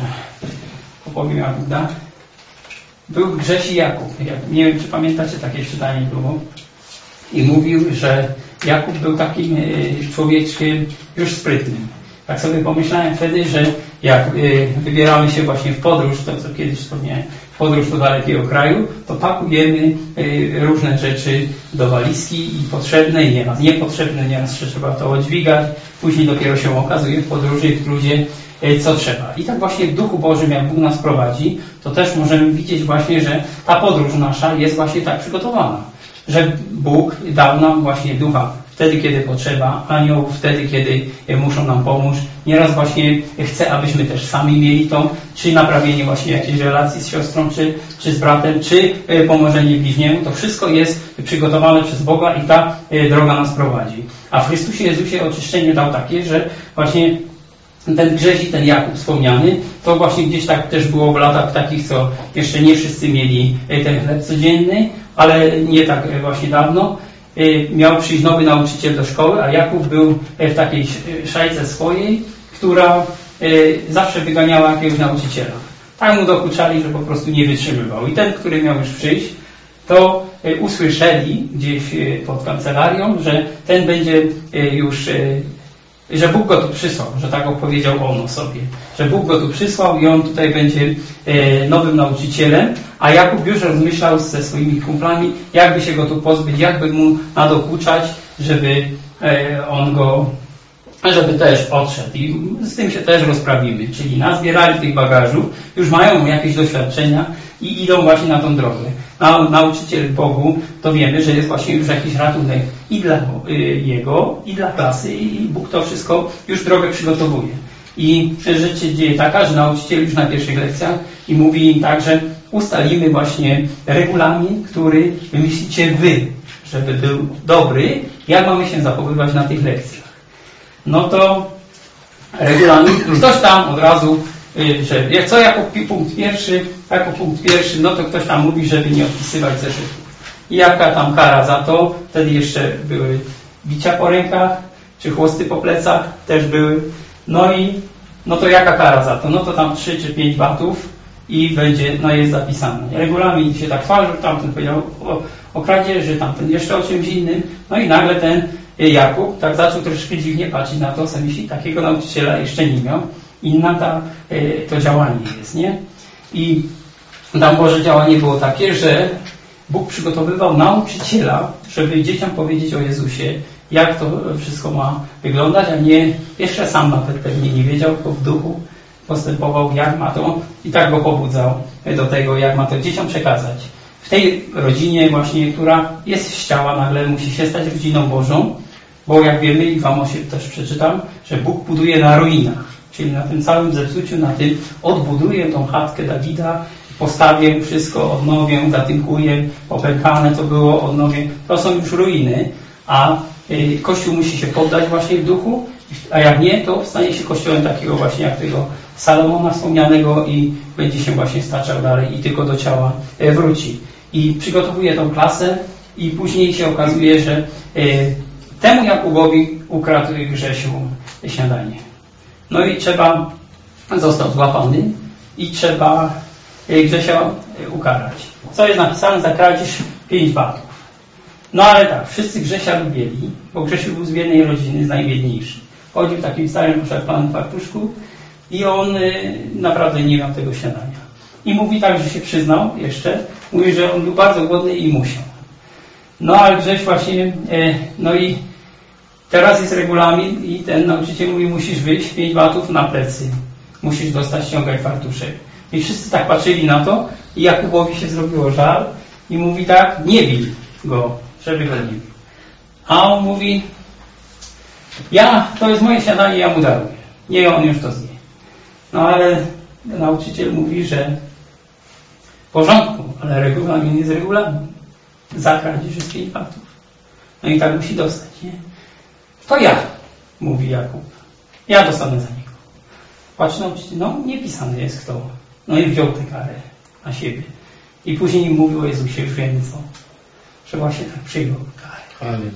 opowiem jak da. Był Grześ i Jakub. Nie wiem, czy pamiętacie, takie czytanie było. I mówił, że Jakub był takim człowieczkiem już sprytnym. Tak sobie pomyślałem wtedy, że jak wybieramy się właśnie w podróż, to co kiedyś wspomniałem, podróż do dalekiego kraju, to pakujemy różne rzeczy do walizki i potrzebne, i nieraz niepotrzebne, nieraz trzeba to dźwigać, później dopiero się okazuje w podróży, w trudzie, co trzeba. I tak właśnie w Duchu Bożym, jak Bóg nas prowadzi, to też możemy widzieć właśnie, że ta podróż nasza jest właśnie tak przygotowana, że Bóg dał nam właśnie Ducha wtedy, kiedy potrzeba, aniołów wtedy, kiedy muszą nam pomóc. Nieraz właśnie chce, abyśmy też sami mieli to, czy naprawienie właśnie jakiejś relacji z siostrą, czy, czy z bratem, czy pomożenie bliźniemu. To wszystko jest przygotowane przez Boga i ta droga nas prowadzi. A w Chrystusie Jezusie oczyszczenie dał takie, że właśnie ten Grześ i ten Jakub wspomniany, to właśnie gdzieś tak też było w latach takich, co jeszcze nie wszyscy mieli ten chleb codzienny, ale nie tak właśnie dawno. Miał przyjść nowy nauczyciel do szkoły, a Jakub był w takiej szajce swojej, która zawsze wyganiała jakiegoś nauczyciela. Tak mu dokuczali, że po prostu nie wytrzymywał. I ten, który miał już przyjść, to usłyszeli gdzieś pod kancelarią, że ten będzie już, że Bóg go tu przysłał, że tak opowiedział on o sobie, że Bóg go tu przysłał i on tutaj będzie nowym nauczycielem, a Jakub już rozmyślał ze swoimi kumplami, jakby się go tu pozbyć, jakby mu nadokuczać, żeby on go, żeby też odszedł. I z tym się też rozprawimy, czyli nazbierali tych bagażów, już mają jakieś doświadczenia i idą właśnie na tą drogę. A nauczyciel Bogu, to wiemy, że jest właśnie już jakiś ratunek i dla jego, i dla klasy, i Bóg to wszystko już drogę przygotowuje. I rzecz się dzieje taka, że nauczyciel już na pierwszych lekcjach i mówi im tak, że ustalimy właśnie regulamin, który wymyślicie wy, żeby był dobry, jak mamy się zachowywać na tych lekcjach. No to regulamin, ktoś tam od razu, że co jako punkt pierwszy, jako punkt pierwszy, no to ktoś tam mówi, żeby nie odpisywać zeszytów. I jaka tam kara za to? Wtedy jeszcze były bicia po rękach, czy chłosty po plecach też były. No i no to jaka kara za to? No to tam trzy czy pięć batów i będzie, no jest zapisane. Regulamin się tak chwalił, tamten powiedział o, o kradzieży, tamten jeszcze o czymś innym. No i nagle ten Jakub tak zaczął troszkę dziwnie patrzeć na to, co myśli, takiego nauczyciela jeszcze nie miał. Inna ta, to działanie jest, nie? I tam Boże działanie było takie, że Bóg przygotowywał nauczyciela, żeby dzieciom powiedzieć o Jezusie, jak to wszystko ma wyglądać, a nie jeszcze sam nawet pewnie nie wiedział, tylko w duchu postępował, jak ma to i tak go pobudzał do tego, jak ma to dzieciom przekazać. W tej rodzinie właśnie, która jest z ciała, nagle musi się stać rodziną Bożą, bo jak wiemy i wam się też przeczytam, że Bóg buduje na ruinach, czyli na tym całym zepsuciu, na tym odbuduję tą chatkę Dawida, postawię wszystko, odnowię, zatynkuję, popękane to było, odnowię. To są już ruiny, a y, Kościół musi się poddać właśnie w duchu, a jak nie, to stanie się kościołem takiego właśnie jak tego Salomona wspomnianego i będzie się właśnie staczał dalej i tylko do ciała y, wróci. I przygotowuje tą klasę i później się okazuje, że y, temu Jakubowi ukradł Grzesiu śniadanie. No i trzeba, został złapany i trzeba Grzesia ukarać. Co jest napisane? Za kradzież pięć batów. No ale tak, wszyscy Grzesia lubili, bo Grzesiu był z biednej rodziny, z najbiedniejszych. Chodził w takim starym, poszarpanym fartuszku i on y, naprawdę nie miał tego śniadania. I mówi tak, że się przyznał jeszcze, mówi, że on był bardzo głodny i musiał. No ale Grześ właśnie, y, no i teraz jest regulamin i ten nauczyciel mówi, musisz wyjść pięć batów na plecy. Musisz dostać, ściągaj fartuszek. I wszyscy tak patrzyli na to i Jakubowi się zrobiło żal i mówi tak, nie bij go, żeby go nie bił. A on mówi, ja, to jest moje śniadanie, ja mu daruję. Nie, on już to zje. No ale nauczyciel mówi, że w porządku, ale regulamin jest regulamin. Za kradzież jest pięć batów. No i tak musi dostać, nie? To ja, mówi Jakub. Ja dostanę za niego. Patrz nauczyciel, no nie pisane jest kto. No i wziął tę karę na siebie. I później im mówił o Jezusie, już wiemy co. Że właśnie tak przyjął karę. Amen.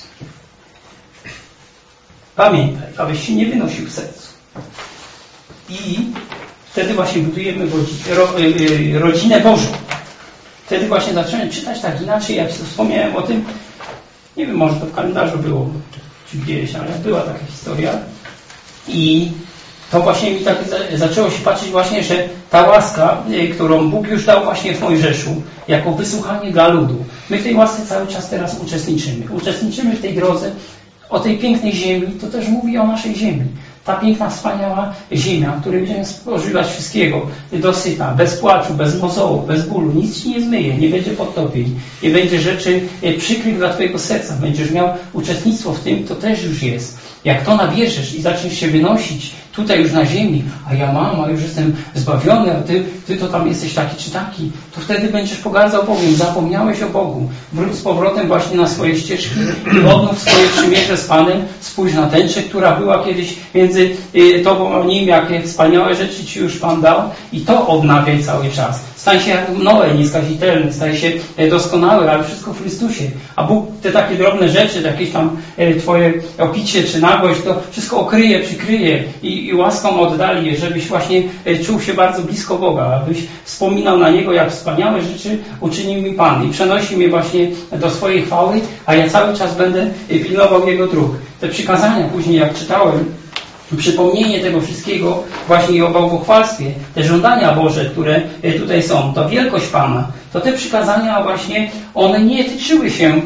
Pamiętaj, abyś się nie wynosił w sercu. I wtedy właśnie budujemy rodzinę Bożą. Wtedy właśnie zacząłem czytać tak inaczej, jak wspomniałem o tym. Nie wiem, może to w kalendarzu było, czy gdzieś, ale była taka historia. I to właśnie mi tak zaczęło się patrzeć właśnie, że ta łaska, którą Bóg już dał właśnie w Mojżeszu, jako wysłuchanie dla ludu. My w tej łasce cały czas teraz uczestniczymy. Uczestniczymy w tej drodze o tej pięknej ziemi, to też mówi o naszej ziemi. Ta piękna, wspaniała ziemia, w której będziemy spożywać wszystkiego dosyta, bez płaczu, bez mozołu, bez bólu. Nic ci nie zmyje, nie będzie podtopień, nie będzie rzeczy przykrych dla twojego serca. Będziesz miał uczestnictwo w tym, to też już jest. Jak to nabierzesz i zaczniesz się wynosić tutaj już na ziemi, a ja mam, a już jestem zbawiony, a ty, ty to tam jesteś taki czy taki, to wtedy będziesz pogardzał Bogiem, zapomniałeś o Bogu. Wróć z powrotem właśnie na swoje ścieżki i odnów swoje przymierze z Panem, spójrz na tęczę, która była kiedyś między y, tobą a nim, jakie wspaniałe rzeczy ci już Pan dał i to odnawiaj cały czas. Stań się jak Noe, nieskazitelny, stań się doskonały, ale wszystko w Chrystusie. A Bóg te takie drobne rzeczy, jakieś tam e, twoje opicie czy nagość, to wszystko okryje, przykryje i, i łaską oddali je, żebyś właśnie e, czuł się bardzo blisko Boga, abyś wspominał na Niego, jak wspaniałe rzeczy uczynił mi Pan i przenosi mnie właśnie do swojej chwały, a ja cały czas będę pilnował Jego dróg. Te przykazania później, jak czytałem, przypomnienie tego wszystkiego właśnie o bałwochwalstwie, te żądania Boże, które tutaj są, to wielkość Pana, to te przykazania właśnie, one nie tyczyły się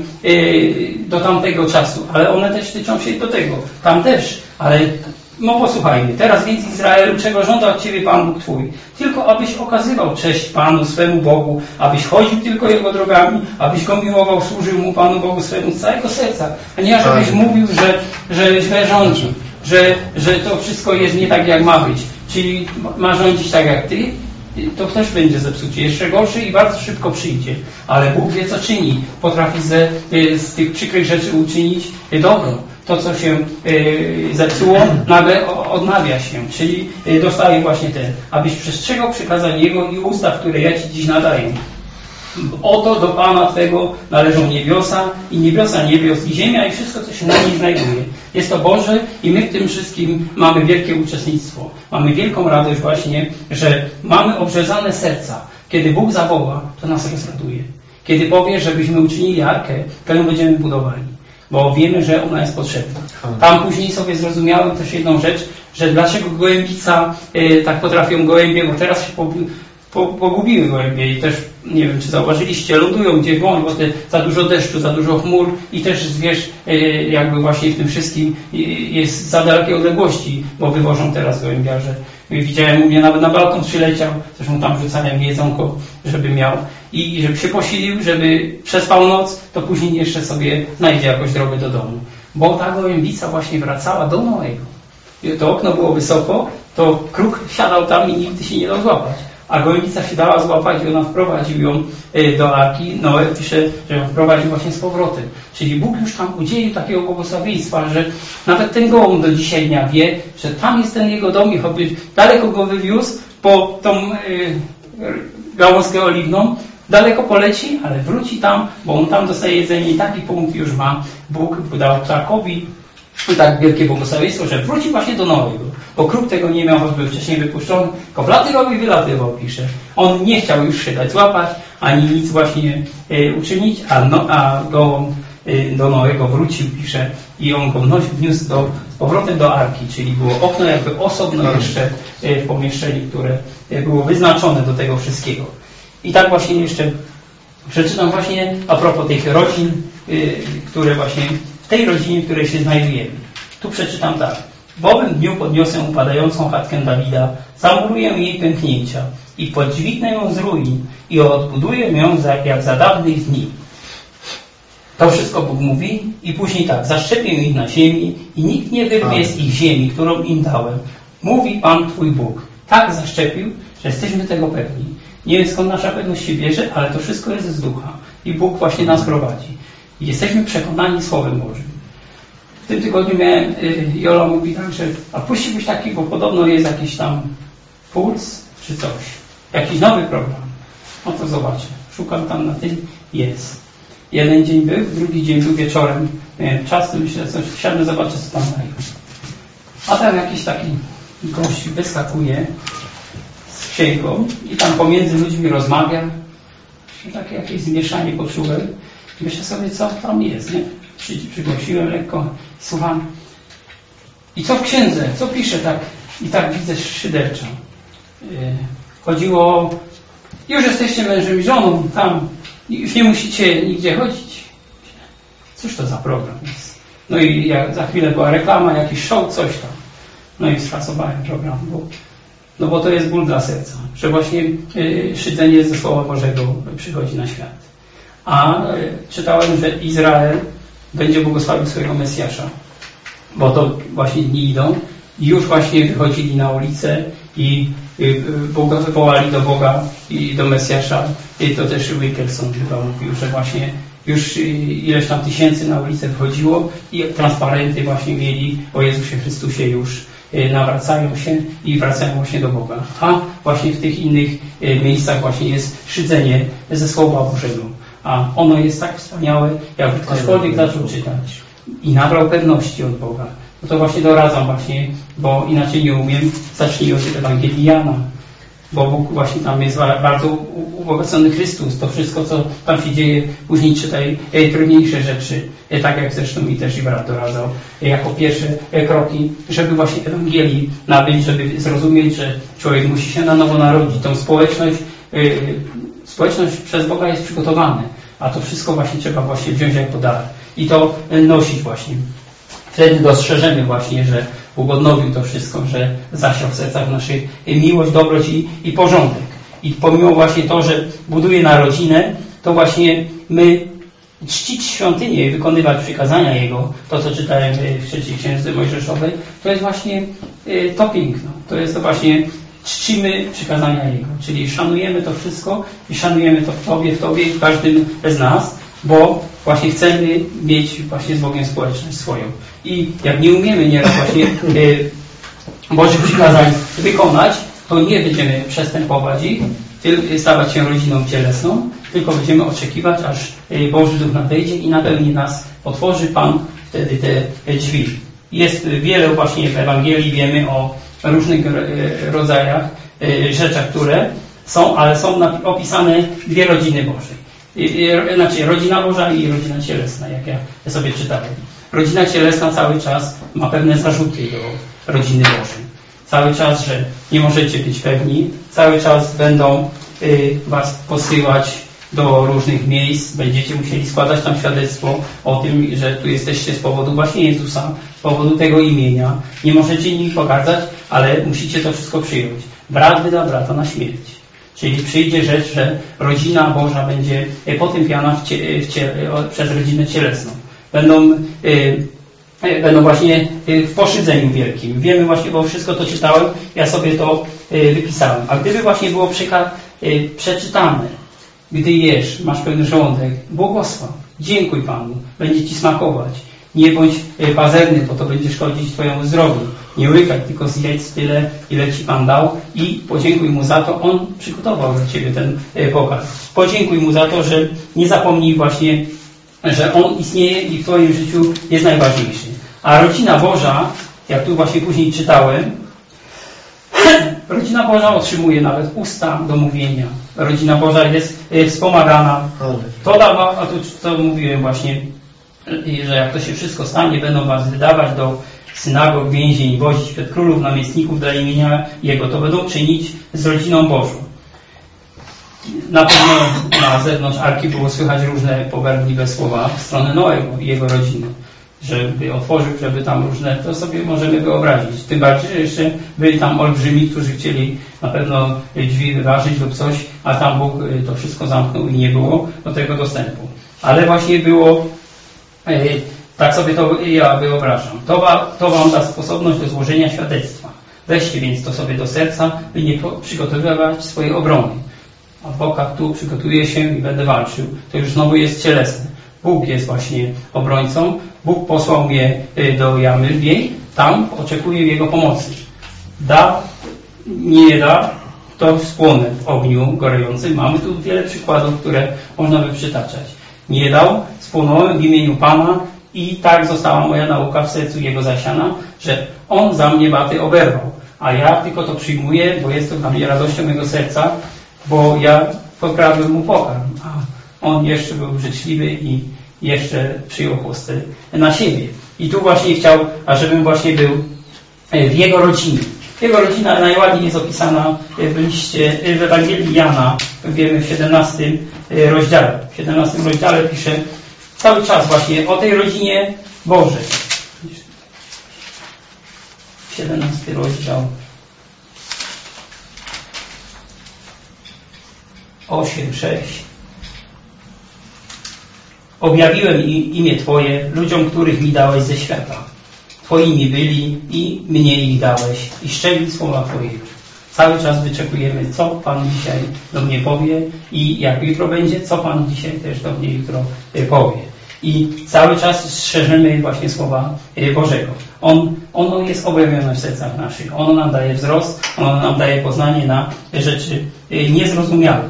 do tamtego czasu, ale one też tyczą się do tego. Tam też, ale no posłuchajmy, teraz więc Izraelu, czego żąda od Ciebie Pan Bóg Twój? Tylko abyś okazywał cześć Panu, swemu Bogu, abyś chodził tylko Jego drogami, abyś Go miłował, służył Mu Panu Bogu swemu z całego serca, a nie ażebyś mówił, że, że źle rządzi. Że, że to wszystko jest nie tak, jak ma być. Czyli ma rządzić tak, jak ty, to też będzie zepsucie. Jeszcze gorszy i bardzo szybko przyjdzie. Ale Bóg wie, co czyni. Potrafi ze, z tych przykrych rzeczy uczynić dobro. To, co się y, zepsuło, nagle odnawia się. Czyli y, dostaje właśnie ten, abyś przestrzegał przykazań Jego i ustaw, które ja Ci dziś nadaję. Oto do Pana Twego należą niebiosa i niebiosa niebios i ziemia i wszystko, co się na niej znajduje. Jest to Boże i my w tym wszystkim mamy wielkie uczestnictwo. Mamy wielką radość właśnie, że mamy obrzezane serca. Kiedy Bóg zawoła, to nas rozraduje. Kiedy powie, żebyśmy uczynili arkę, to ją będziemy budowali. Bo wiemy, że ona jest potrzebna. Tam później sobie zrozumiałem też jedną rzecz, że dlaczego gołębica, yy, tak potrafią gołębie, bo teraz się po, po, pogubiły gołębie i też nie wiem, czy zauważyliście, lądują gdzie wąż, bo te, za dużo deszczu, za dużo chmur i też zwierz jakby właśnie w tym wszystkim jest za dalekiej odległości, bo wywożą teraz gołębiarze. Widziałem u mnie nawet na balkon przyleciał, zresztą tam rzucałem jedzonko, żeby miał i żeby się posilił, żeby przespał noc, to później jeszcze sobie znajdzie jakąś drogę do domu. Bo ta gołębica właśnie wracała do Noego. To okno było wysoko, to kruk siadał tam i nigdy się nie dał złapać. A gołębica się dała złapać i ona wprowadził ją do arki. Noe pisze, że ją wprowadził właśnie z powrotem. Czyli Bóg już tam udzielił takiego błogosławieństwa, że nawet ten gołąb do dzisiaj dnia wie, że tam jest ten jego dom i choćby daleko go wywiózł po tą yy, gałązkę oliwną, daleko poleci, ale wróci tam, bo on tam dostaje jedzenie i taki punkt już ma. Bóg dał ptakowi tak wielkie błogosławieństwo, że wróci właśnie do Noego. Bo kruk tego nie miał, choć był wcześniej wypuszczony, tylko wlatywał i wylatywał, pisze. On nie chciał już się dać złapać, ani nic właśnie y, uczynić, a, no, a gołąb y, do Noego wrócił, pisze, i on go wniósł do, z powrotem do arki, czyli było okno jakby osobno jeszcze y, w pomieszczeniu, które y, było wyznaczone do tego wszystkiego. I tak właśnie jeszcze przeczytam właśnie a propos tych rodzin, y, które właśnie w tej rodzinie, w której się znajdujemy. Tu przeczytam tak. W owym dniu podniosę upadającą chatkę Dawida, zamuruję jej pęknięcia i podźwignę ją z ruin i odbuduję ją za, jak za dawnych dni. To wszystko Bóg mówi i później tak, zaszczepię ich na ziemi i nikt nie wyrwie z ich ziemi, którą im dałem. Mówi Pan Twój Bóg. Tak zaszczepił, że jesteśmy tego pewni. Nie wiem, skąd nasza pewność się bierze, ale to wszystko jest z ducha. I Bóg właśnie nas prowadzi. I jesteśmy przekonani Słowem Bożym. W tym tygodniu miałem, y, Jola mówi tak, że a puściłbyś taki, bo podobno jest jakiś tam puls czy coś. Jakiś nowy program. No to zobaczę. Szukam tam na tym. Jest. Jeden dzień był, drugi dzień był wieczorem. Miałem czas, to myślę, coś wsiadnę, zobaczę, co tam dają. A tam jakiś taki gość wyskakuje z księgą i tam pomiędzy ludźmi rozmawia. Takie jakieś zmieszanie poczułem. Myślę sobie, co tam jest, nie? Przygłosiłem lekko, słucham. I co w księdze? Co pisze tak I tak widzę szydercza. Chodziło, już jesteście mężem i żoną, tam już nie musicie nigdzie chodzić. Cóż to za program jest? No i jak za chwilę była reklama, jakiś show, coś tam. No i sfasowałem program, bo, no bo to jest ból dla serca, że właśnie y, szydzenie ze Słowa Bożego przychodzi na świat. A y, czytałem, że Izrael będzie błogosławił swojego Mesjasza, bo to właśnie dni idą i już właśnie wychodzili na ulicę i y, y, wołali do Boga i do Mesjasza. I to też Wilkerson chyba mówił, że właśnie już ileś tam tysięcy na ulicę wychodziło i transparenty właśnie mieli o Jezusie Chrystusie już nawracają się i wracają właśnie do Boga. A właśnie w tych innych miejscach właśnie jest szydzenie ze Słowa Bożego. A ono jest tak wspaniałe, jakby ktośkolwiek zaczął czytać i nabrał pewności od Boga. No to właśnie doradzam właśnie, bo inaczej nie umiem, zacznij od Ewangelii Jana. Bo Bóg właśnie tam jest bardzo ubogacony Chrystus. To wszystko, co tam się dzieje, później czytaj trudniejsze rzeczy, tak jak zresztą mi też i brat doradzał, jako pierwsze kroki, żeby właśnie Ewangelii nabyć, żeby zrozumieć, że człowiek musi się na nowo narodzić. Tą społeczność, społeczność przez Boga jest przygotowana, a to wszystko właśnie trzeba właśnie wziąć jako dar i to nosić właśnie. Wtedy dostrzeżemy właśnie, że Bóg odnowił to wszystko, że zasiał w sercach naszych miłość, dobroć i, i porządek. I pomimo właśnie to, że buduje na rodzinę, to właśnie my czcić świątynię i wykonywać przykazania Jego, to co czytałem w trzeciej księdze Mojżeszowej, to jest właśnie to piękno. To jest to właśnie czcimy przykazania Jego, czyli szanujemy to wszystko i szanujemy to w Tobie, w Tobie i w każdym z nas, bo właśnie chcemy mieć właśnie z Bogiem społeczność swoją. I jak nie umiemy nieraz właśnie y, Bożych przykazań wykonać, to nie będziemy przestępować ich, stawać się rodziną cielesną, tylko będziemy oczekiwać, aż y, Boży Duch nadejdzie i napełni nas, otworzy Pan wtedy te drzwi. Jest wiele właśnie w Ewangelii, wiemy o różnych y, rodzajach y, rzeczach, które są, ale są opisane dwie rodziny Boże. Znaczy rodzina Boża i rodzina cielesna, jak ja sobie czytałem. Rodzina cielesna cały czas ma pewne zarzuty do rodziny Bożej. Cały czas, że nie możecie być pewni, cały czas będą y, was posyłać do różnych miejsc, będziecie musieli składać tam świadectwo o tym, że tu jesteście z powodu właśnie Jezusa, z powodu tego imienia. Nie możecie nim pogardzać, ale musicie to wszystko przyjąć. Brat wyda brata na śmierć. Czyli przyjdzie rzecz, że rodzina Boża będzie potępiana w cie, w cie, przez rodzinę cielesną. Będą, y, będą właśnie w poszydzeniu wielkim. Wiemy właśnie, bo wszystko to czytałem, ja sobie to y, wypisałem. A gdyby właśnie było przyka, y, przeczytane, gdy jesz, masz pełny żołądek, błogosław, dziękuj Panu, będzie Ci smakować. Nie bądź pazerny, bo to będzie szkodzić Twojemu zdrowiu. Nie łykaj, tylko zjedz tyle, ile Ci Pan dał i podziękuj Mu za to. On przygotował dla Ciebie ten pokarm. Podziękuj Mu za to, że nie zapomnij właśnie, że On istnieje i w Twoim życiu jest najważniejszy. A rodzina Boża, jak tu właśnie później czytałem, rodzina Boża otrzymuje nawet usta do mówienia. Rodzina Boża jest wspomagana. To dawa, a tu co mówiłem właśnie, i że jak to się wszystko stanie, będą was wydawać do synagog, więzień, wozić przed królów, namiestników dla imienia Jego. To będą czynić z rodziną Bożą. Na pewno na zewnątrz arki było słychać różne pogardliwe słowa w stronę Noego i jego rodziny. Żeby otworzył, żeby tam różne, to sobie możemy wyobrazić. Tym bardziej, że jeszcze byli tam olbrzymi, którzy chcieli na pewno drzwi wyważyć lub coś, a tam Bóg to wszystko zamknął i nie było do tego dostępu. Ale właśnie było, tak sobie to ja wyobrażam. To, wa, to wam da sposobność do złożenia świadectwa. Weźcie więc to sobie do serca, by nie przygotowywać swojej obrony. Adwokat tu przygotuje się i będę walczył. To już znowu jest cielesne. Bóg jest właśnie obrońcą. Bóg posłał mnie do jamy lwiej. Tam oczekuję Jego pomocy. Da, nie da, to spłonę w ogniu gorejącym. Mamy tu wiele przykładów, które można by przytaczać. Nie dał, spłonąłem w imieniu Pana i tak została moja nauka w sercu Jego zasiana, że On za mnie baty oberwał. A ja tylko to przyjmuję, bo jest to dla mnie radością mego serca, bo ja pokradłem Mu pokarm. A On jeszcze był życzliwy i jeszcze przyjął chustę na siebie. I tu właśnie chciał, ażebym właśnie był w Jego rodzinie. Jego rodzina najładniej jest opisana w liście, w Ewangelii Jana, wiemy w siedemnastym rozdziale. W siedemnastym rozdziale pisze cały czas właśnie o tej rodzinie Bożej. siedemnasty rozdział. osiem, sześć. Objawiłem imię Twoje ludziom, których mi dałeś ze świata. Twoimi byli i mnie ich dałeś i szczegli słowa Twojego. Cały czas wyczekujemy, co Pan dzisiaj do mnie powie i jak jutro będzie, co Pan dzisiaj też do mnie jutro powie. I cały czas strzeżemy właśnie słowa Bożego. On, ono jest objawione w sercach naszych. Ono nam daje wzrost, ono nam daje poznanie na rzeczy niezrozumiałe.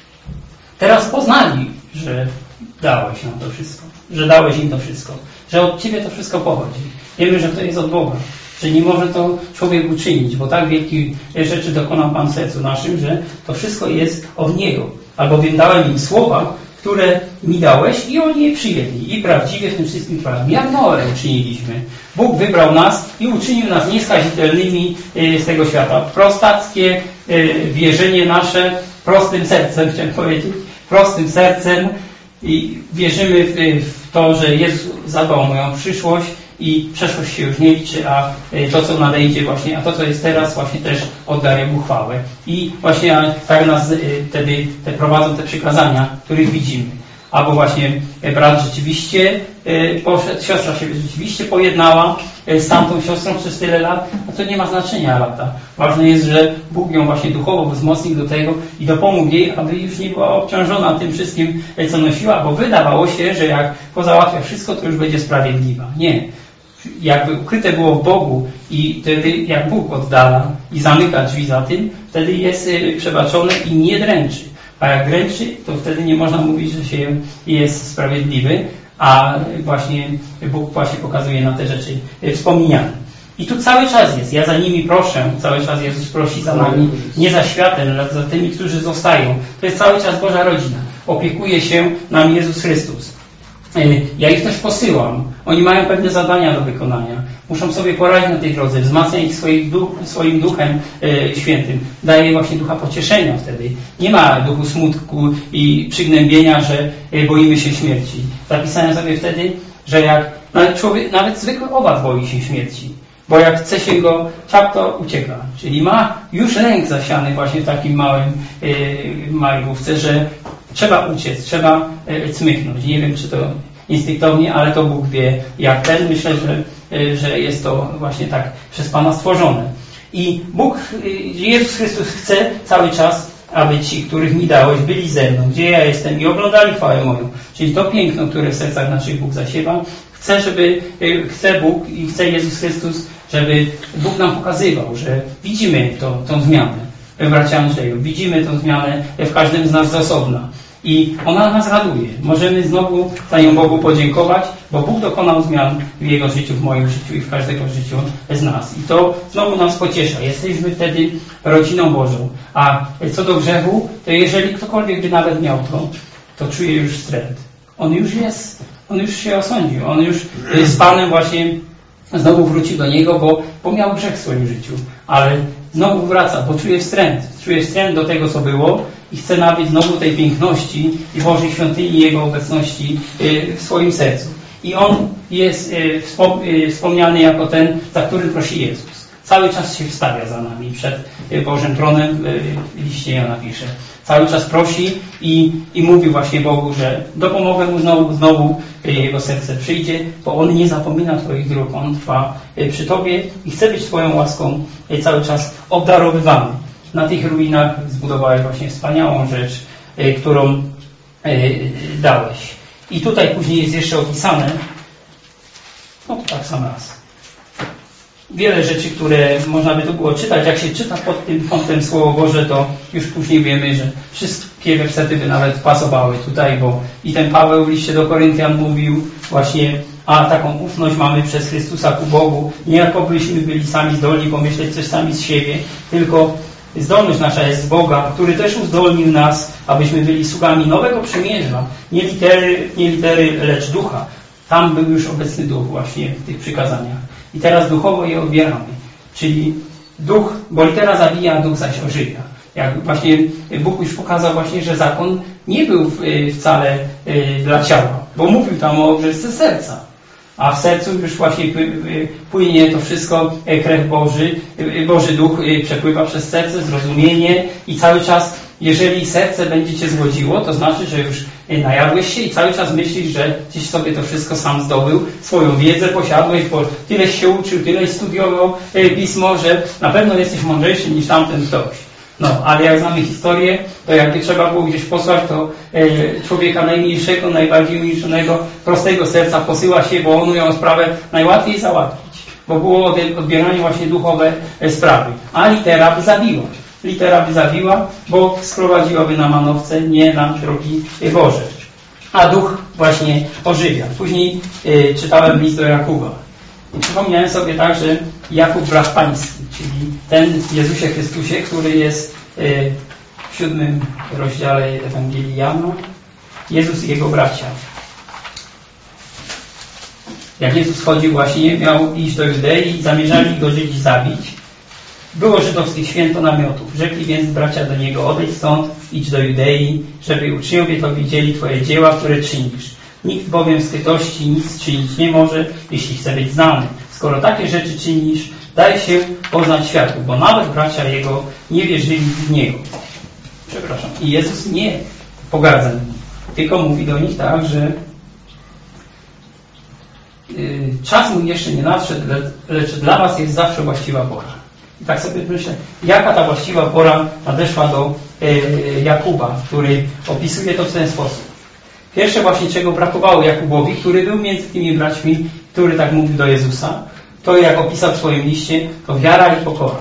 Teraz poznali, że dałeś nam to wszystko, że dałeś im to wszystko, że od Ciebie to wszystko pochodzi. Wiemy, że to jest od Boga, że nie może to człowiek uczynić, bo tak wielkie rzeczy dokonał Pan w sercu naszym, że to wszystko jest od Niego. Albowiem dałem im słowa, które mi dałeś i oni je przyjęli. I prawdziwie w tym wszystkim trwałem. Jak Noe uczyniliśmy. Bóg wybrał nas i uczynił nas nieskazitelnymi z tego świata. Prostackie wierzenie nasze, prostym sercem, chciałem powiedzieć, prostym sercem i wierzymy w, w to, że Jezus zadbał o moją przyszłość i przeszłość się już nie liczy, a to, co nadejdzie właśnie, a to, co jest teraz, właśnie też oddaje Mu chwałę. I właśnie tak nas wtedy te prowadzą te przykazania, których widzimy. Albo właśnie brat rzeczywiście poszedł, siostra się rzeczywiście pojednała z tamtą siostrą przez tyle lat, a to nie ma znaczenia lata. Ważne jest, że Bóg ją właśnie duchowo wzmocnił do tego i dopomógł jej, aby już nie była obciążona tym wszystkim, co nosiła, bo wydawało się, że jak pozałatwia wszystko, to już będzie sprawiedliwa. Nie. Jakby ukryte było w Bogu i wtedy jak Bóg oddala i zamyka drzwi za tym, wtedy jest przebaczone i nie dręczy. A jak dręczy, to wtedy nie można mówić, że się jest sprawiedliwy, a właśnie Bóg właśnie pokazuje na te rzeczy wspomniane. I tu cały czas jest. Ja za nimi proszę, cały czas Jezus prosi za nami, nie za światem, ale za tymi, którzy zostają. To jest cały czas Boża rodzina. Opiekuje się nami Jezus Chrystus. Ja ich też posyłam. Oni mają pewne zadania do wykonania. Muszą sobie poradzić na tej drodze. Wzmacnia ich swoim, duch, swoim duchem e, świętym. Daje właśnie ducha pocieszenia wtedy. Nie ma duchu smutku i przygnębienia, że e, boimy się śmierci. Zapisałem sobie wtedy, że jak nawet, człowiek, nawet zwykły owad boi się śmierci. Bo jak chce się go czap, to ucieka. Czyli ma już lęk zasiany właśnie w takim małym e, małej główce, że trzeba uciec, trzeba e, cmyknąć. Nie wiem, czy to instynktownie, ale to Bóg wie jak ten. Myślę, że, e, że jest to właśnie tak przez Pana stworzone. I Bóg, e, Jezus Chrystus chce cały czas, aby ci, których mi dałeś, byli ze mną, gdzie ja jestem i oglądali chwałę moją. Czyli to piękno, które w sercach naszych Bóg zasiewa. Chce, żeby, e, chce Bóg i chce Jezus Chrystus, żeby Bóg nam pokazywał, że widzimy to, tą zmianę w bracia Andrzeju. Widzimy tą zmianę w każdym z nas z osobna. I ona nas raduje. Możemy znowu za nią Bogu podziękować, bo Bóg dokonał zmian w Jego życiu, w moim życiu i w każdego życiu z nas. I to znowu nas pociesza. Jesteśmy wtedy rodziną Bożą. A co do grzechu, to jeżeli ktokolwiek by nawet miał to, to czuje już wstręt. On już jest, on już się osądził. On już z Panem właśnie znowu wróci do Niego, bo, bo miał grzech w swoim życiu. Ale znowu wraca, bo czuje wstręt. Czuje wstręt do tego, co było i chce nabyć znowu tej piękności i Bożej świątyni, Jego obecności w swoim sercu. I On jest wspomniany jako ten, za którym prosi Jezus. Cały czas się wstawia za nami przed Bożym tronem, w liście Jana pisze. Cały czas prosi i, i mówi właśnie Bogu, że dopomogę mu znowu, znowu jego serce przyjdzie, bo On nie zapomina Twoich dróg. On trwa przy Tobie i chce być Twoją łaską cały czas obdarowywany. Na tych ruinach zbudowałeś właśnie wspaniałą rzecz, którą dałeś. I tutaj później jest jeszcze opisane, no to tak sam raz. Wiele rzeczy, które można by tu było czytać. Jak się czyta pod tym kątem Słowo Boże, to już później wiemy, że wszystkie wersety by nawet pasowały tutaj, bo i ten Paweł w liście do Koryntian mówił właśnie, a taką ufność mamy przez Chrystusa ku Bogu, nie jakobyśmy byli sami zdolni pomyśleć coś sami z siebie, tylko zdolność nasza jest z Boga, który też uzdolnił nas, abyśmy byli sługami nowego przymierza, nie litery, nie litery, lecz ducha. Tam był już obecny duch właśnie w tych przykazaniach. I teraz duchowo je odbieramy. Czyli duch, bo litera zabija, duch zaś ożywia. Jak właśnie Bóg już pokazał właśnie, że zakon nie był wcale dla ciała, bo mówił tam o obrzyzce serca. A w sercu już właśnie płynie to wszystko, krew Boży, Boży Duch przepływa przez serce, zrozumienie i cały czas, jeżeli serce będzie cię złodziło, to znaczy, że już najadłeś się i cały czas myślisz, że gdzieś sobie to wszystko sam zdobył, swoją wiedzę posiadłeś, bo tyleś się uczył, tyleś studiował Pismo, że na pewno jesteś mądrzejszy niż tamten ktoś. No, ale jak znamy historię, to jakby trzeba było gdzieś posłać, to e, człowieka najmniejszego, najbardziej uniczonego, prostego serca posyła się, bo on ją sprawę najłatwiej załatwić. Bo było odbieranie właśnie duchowe e, sprawy. A litera by zabiła. Litera by zabiła, bo sprowadziłaby na manowce, nie na drogi Boże. A duch właśnie ożywia. Później e, czytałem list do Jakuba. I przypomniałem sobie także Jakub brat pański, czyli ten w Jezusie Chrystusie, który jest w siódmym rozdziale Ewangelii Jana, Jezus i jego bracia. Jak Jezus chodził właśnie, miał iść do Judei i zamierzali go Żydzi zabić. Było żydowskich święto namiotów. Rzekli więc bracia do niego, odejdź stąd, idź do Judei, żeby uczniowie to widzieli twoje dzieła, które czynisz. Nikt bowiem z skrytości nic czynić nie może, jeśli chce być znany. Skoro takie rzeczy czynisz, daj się poznać światu, bo nawet bracia jego nie wierzyli w niego. Przepraszam. I Jezus nie pogardza nimi, tylko mówi do nich tak, że yy, czas mój jeszcze nie nadszedł, lecz dla was jest zawsze właściwa pora. I tak sobie myślę, jaka ta właściwa pora nadeszła do yy, Jakuba, który opisuje to w ten sposób. Pierwsze właśnie, czego brakowało Jakubowi, który był między tymi braćmi, który tak mówił do Jezusa, to jak opisał w swoim liście, to wiara i pokora.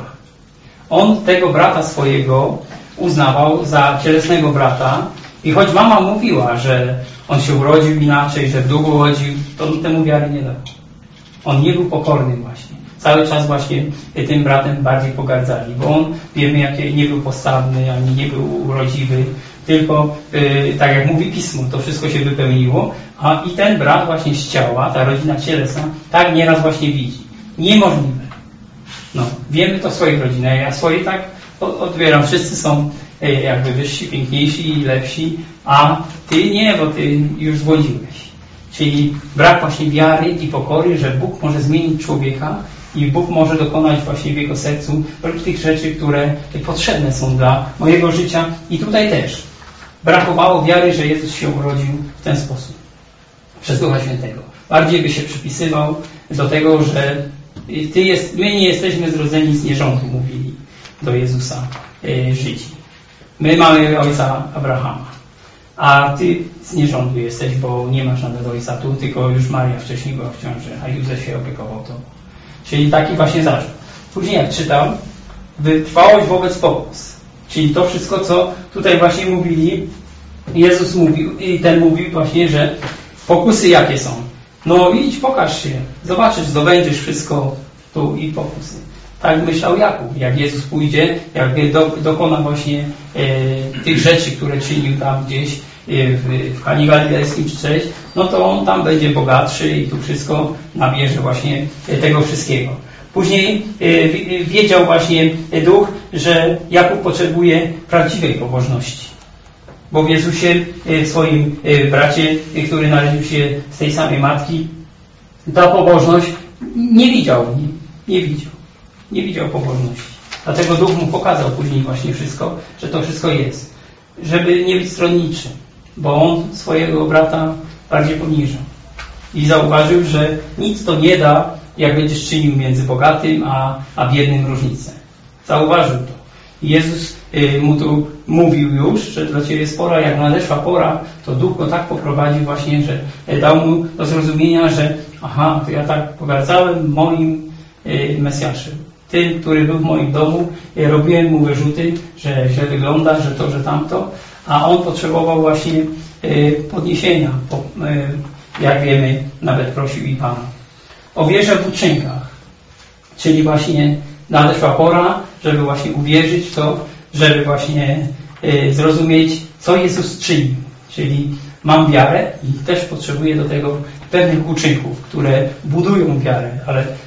On tego brata swojego uznawał za cielesnego brata i choć mama mówiła, że on się urodził inaczej, że w duchu chodził, to temu wiary nie dał. On nie był pokorny właśnie. Cały czas właśnie tym bratem bardziej pogardzali, bo on, wiemy, jaki nie był postawny, ani nie był urodziwy, tylko, yy, tak jak mówi Pismo, to wszystko się wypełniło, a i ten brat właśnie z ciała, ta rodzina cielesna, tak nieraz właśnie widzi. Niemożliwe. No, wiemy to w swoich rodzinach, ja swoje tak odbieram. Wszyscy są yy, jakby wyżsi, piękniejsi i lepsi, a ty nie, bo ty już zwodziłeś. Czyli brak właśnie wiary i pokory, że Bóg może zmienić człowieka i Bóg może dokonać właśnie w jego sercu tych rzeczy, które potrzebne są dla mojego życia. I tutaj też brakowało wiary, że Jezus się urodził w ten sposób. Przez Ducha Świętego. Bardziej by się przypisywał do tego, że ty jest, my nie jesteśmy zrodzeni z nierządu, mówili do Jezusa yy, Żydzi. My mamy ojca Abrahama. A ty z nierządu jesteś, bo nie masz żadnego ojca tu, tylko już Maria wcześniej była w ciąży, a Józef się opiekował tobą. Czyli taki właśnie zarzut. Później jak czytam, wytrwałość wobec pokus. Czyli to wszystko, co tutaj właśnie mówili, Jezus mówił i ten mówił właśnie, że pokusy jakie są. No idź, pokaż się, zobaczysz, zdobędziesz wszystko tu i pokusy. Tak myślał Jakub. Jak Jezus pójdzie, jak do, dokona właśnie e, tych rzeczy, które czynił tam gdzieś e, w, w Kanie Galilejskim czy coś, no to on tam będzie bogatszy i tu wszystko nabierze właśnie e, tego wszystkiego. Później e, wiedział właśnie Duch, że Jakub potrzebuje prawdziwej pobożności. Bo w Jezusie, w swoim e, bracie, e, który narodził się z tej samej matki, ta pobożność nie widział, nie, nie widział. Nie widział pobożności. Dlatego Duch mu pokazał później właśnie wszystko, że to wszystko jest. Żeby nie być stronniczy, bo on swojego brata bardziej poniżył. I zauważył, że nic to nie da, jak będziesz czynił między bogatym a, a biednym różnicę. Zauważył to. I Jezus y, mu tu mówił już, że dla ciebie jest pora, jak nadeszła pora, to Duch go tak poprowadził właśnie, że y, dał mu do zrozumienia, że aha, to ja tak pogardzałem moim y, Mesjaszem. Tym, który był w moim domu, y, robiłem mu wyrzuty, że źle wygląda, że to, że tamto, a on potrzebował właśnie y, podniesienia. Po, y, jak wiemy, nawet prosił i Pana. O wierze w uczynkach, czyli właśnie nadeszła pora, żeby właśnie uwierzyć w to, żeby właśnie y, zrozumieć, co Jezus czyni. Czyli mam wiarę i też potrzebuję do tego pewnych uczynków, które budują wiarę, ale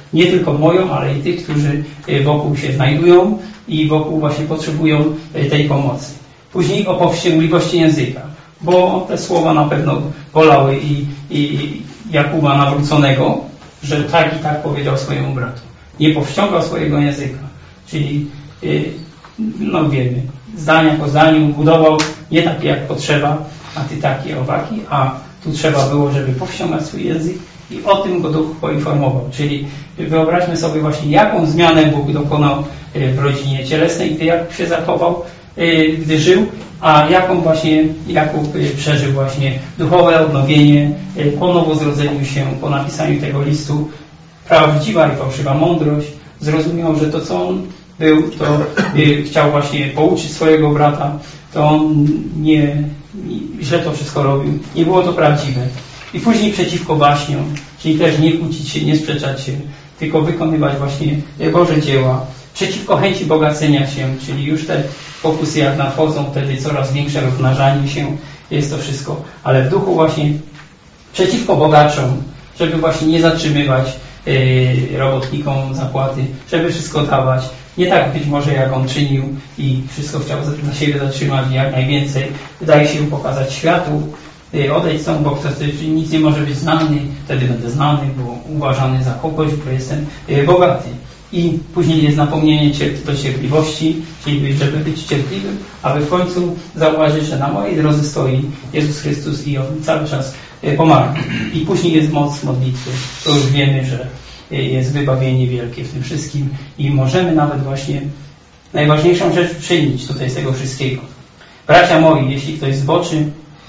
Nie tylko moją, ale i tych, którzy wokół się znajdują i wokół właśnie potrzebują tej pomocy. Później o powściągliwości języka, bo te słowa na pewno bolały i, i Jakuba nawróconego, że tak i tak powiedział swojemu bratu. Nie powściągał swojego języka, czyli no wiemy, zdania po zdaniu budował nie takie jak potrzeba, a ty takie owaki, a tu trzeba było, żeby powściągać swój język i o tym go Duch poinformował. Czyli wyobraźmy sobie właśnie, jaką zmianę Bóg dokonał w rodzinie cielesnej, gdy Jakub się zachował, gdy żył, a jaką właśnie Jakub przeżył właśnie duchowe odnowienie po nowozrodzeniu się, po napisaniu tego listu. Prawdziwa i fałszywa mądrość. Zrozumiał, że to, co on był, to chciał właśnie pouczyć swojego brata, to on nie, nie źle to wszystko robił. Nie było to prawdziwe. I później przeciwko waśniom, czyli też nie kłócić się, nie sprzeczać się, tylko wykonywać właśnie Boże dzieła. Przeciwko chęci bogacenia się, czyli już te pokusy jak nadchodzą, wtedy coraz większe rozmnażanie się, jest to wszystko. Ale w duchu właśnie przeciwko bogaczom, żeby właśnie nie zatrzymywać yy, robotnikom zapłaty, żeby wszystko dawać. Nie tak być może jak on czynił i wszystko chciał dla siebie zatrzymać jak najwięcej. Wydaje się pokazać światu, yy, odejdź stąd, bo kto wtedy nic nie może być znany, wtedy będę znany, bo uważany za kogoś, bo jestem yy, bogaty. I później jest napomnienie do cierpliwości, czyli żeby być cierpliwym, aby w końcu zauważyć, że na mojej drodze stoi Jezus Chrystus i On cały czas pomaga. I później jest moc modlitwy. To już wiemy, że jest wybawienie wielkie w tym wszystkim i możemy nawet właśnie najważniejszą rzecz przyjąć tutaj z tego wszystkiego. Bracia moi, jeśli ktoś zboczy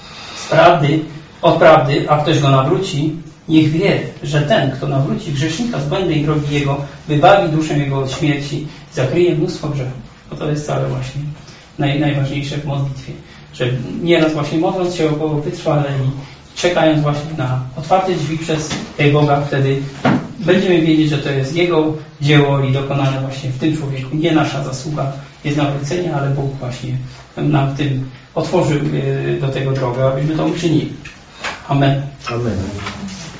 z prawdy, od prawdy, a ktoś go nawróci, niech wie, że ten, kto nawróci grzesznika z błędnej drogi jego, wybawi duszę jego od śmierci i zakryje mnóstwo grzechów. Bo to jest całe właśnie naj, najważniejsze w modlitwie. Że nieraz właśnie modląc się około wytrwale i czekając właśnie na otwarte drzwi przez Boga, wtedy będziemy wiedzieć, że to jest Jego dzieło i dokonane właśnie w tym człowieku. Nie nasza zasługa jest nawrócenia, ale Bóg właśnie nam w tym otworzył do tego drogę, abyśmy to uczynili. Amen. Amen.